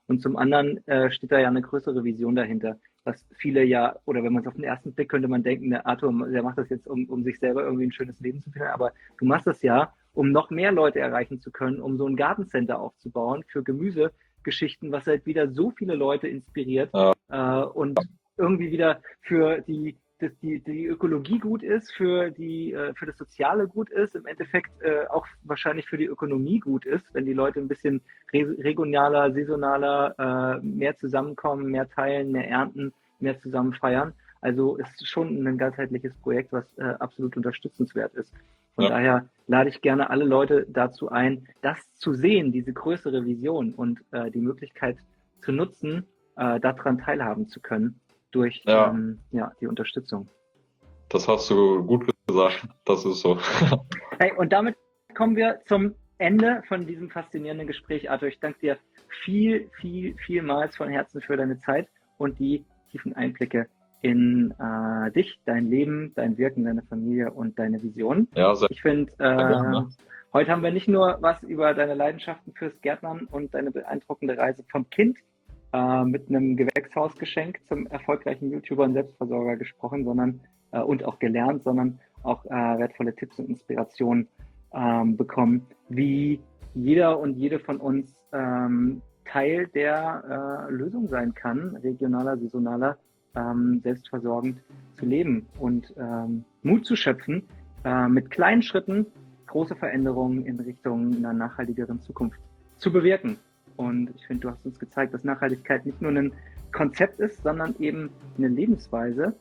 Und zum anderen äh, steht da ja eine größere Vision dahinter, was viele ja, oder wenn man es auf den ersten Blick könnte man denken, der Arthur, der macht das jetzt, um, um sich selber irgendwie ein schönes Leben zu führen, aber du machst das ja, um noch mehr Leute erreichen zu können, um so ein Gartencenter aufzubauen für Gemüsegeschichten, was halt wieder so viele Leute inspiriert Ja. äh, und irgendwie wieder für die dass die, die Ökologie gut ist, für, die, äh, für das Soziale gut ist, im Endeffekt äh, auch wahrscheinlich für die Ökonomie gut ist, wenn die Leute ein bisschen re- regionaler, saisonaler, äh, mehr zusammenkommen, mehr teilen, mehr ernten, mehr zusammen feiern. Also ist schon ein ganzheitliches Projekt, was äh, absolut unterstützenswert ist. Von Ja. daher lade ich gerne alle Leute dazu ein, das zu sehen, diese größere Vision und äh, die Möglichkeit zu nutzen, äh, daran teilhaben zu können. Durch Ja. Ähm, ja, die Unterstützung. Das hast du gut gesagt, das ist so. Hey, und damit kommen wir zum Ende von diesem faszinierenden Gespräch, Arthur. Ich danke dir viel, viel, vielmals von Herzen für deine Zeit und die tiefen Einblicke in äh, dich, dein Leben, dein Wirken, deine Familie und deine Vision. Ja, sehr Ich finde, gerne. äh, heute haben wir nicht nur was über deine Leidenschaften fürs Gärtnern und deine beeindruckende Reise vom Kind äh, mit einem Gewächshausgeschenk zum erfolgreichen YouTuber und Selbstversorger gesprochen, sondern äh, und auch gelernt, sondern auch äh, wertvolle Tipps und Inspirationen ähm, bekommen, wie jeder und jede von uns ähm, Teil der äh, Lösung sein kann, regionaler, saisonaler, ähm, selbstversorgend zu leben und ähm, Mut zu schöpfen, äh, mit kleinen Schritten große Veränderungen in Richtung einer nachhaltigeren Zukunft zu bewirken. Und ich finde, du hast uns gezeigt, dass Nachhaltigkeit nicht nur ein Konzept ist, sondern eben eine Lebensweise,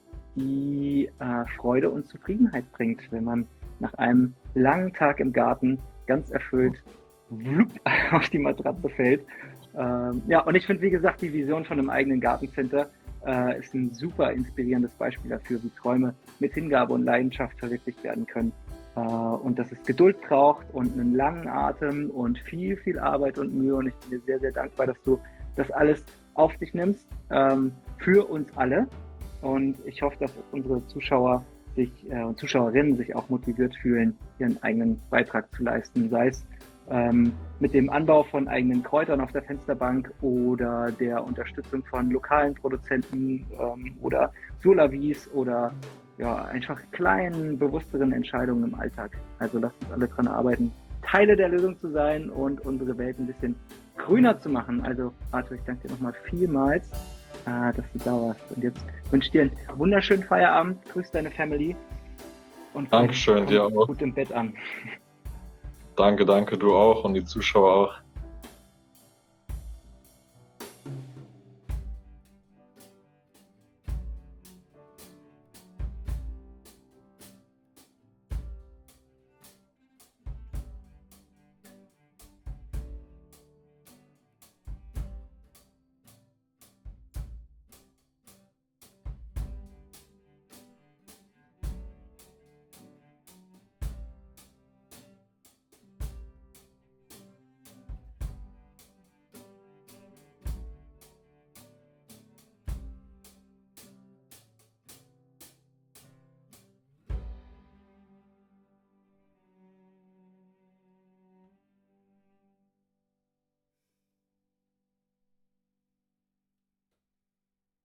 die äh, Freude und Zufriedenheit bringt, wenn man nach einem langen Tag im Garten ganz erfüllt wlup, auf die Matratze fällt. Ähm, ja, und ich finde, wie gesagt, die Vision von einem eigenen Gartencenter äh, ist ein super inspirierendes Beispiel dafür, wie Träume mit Hingabe und Leidenschaft verwirklicht werden können. Uh, und dass es Geduld braucht und einen langen Atem und viel, viel Arbeit und Mühe. Und ich bin dir sehr, sehr dankbar, dass du das alles auf dich nimmst, ähm, für uns alle. Und ich hoffe, dass unsere Zuschauer sich äh, und Zuschauerinnen sich auch motiviert fühlen, ihren eigenen Beitrag zu leisten, sei es ähm, mit dem Anbau von eigenen Kräutern auf der Fensterbank oder der Unterstützung von lokalen Produzenten ähm, oder Solavis oder ja, einfach kleinen, bewussteren Entscheidungen im Alltag. Also lasst uns alle dran arbeiten, Teile der Lösung zu sein und unsere Welt ein bisschen grüner zu machen. Also Arthur, ich danke dir nochmal vielmals, äh, dass du da warst. Und jetzt wünsche ich dir einen wunderschönen Feierabend, grüß deine Family und Dankeschön, dir auch. gut im Bett an. Danke, danke, du auch und die Zuschauer auch.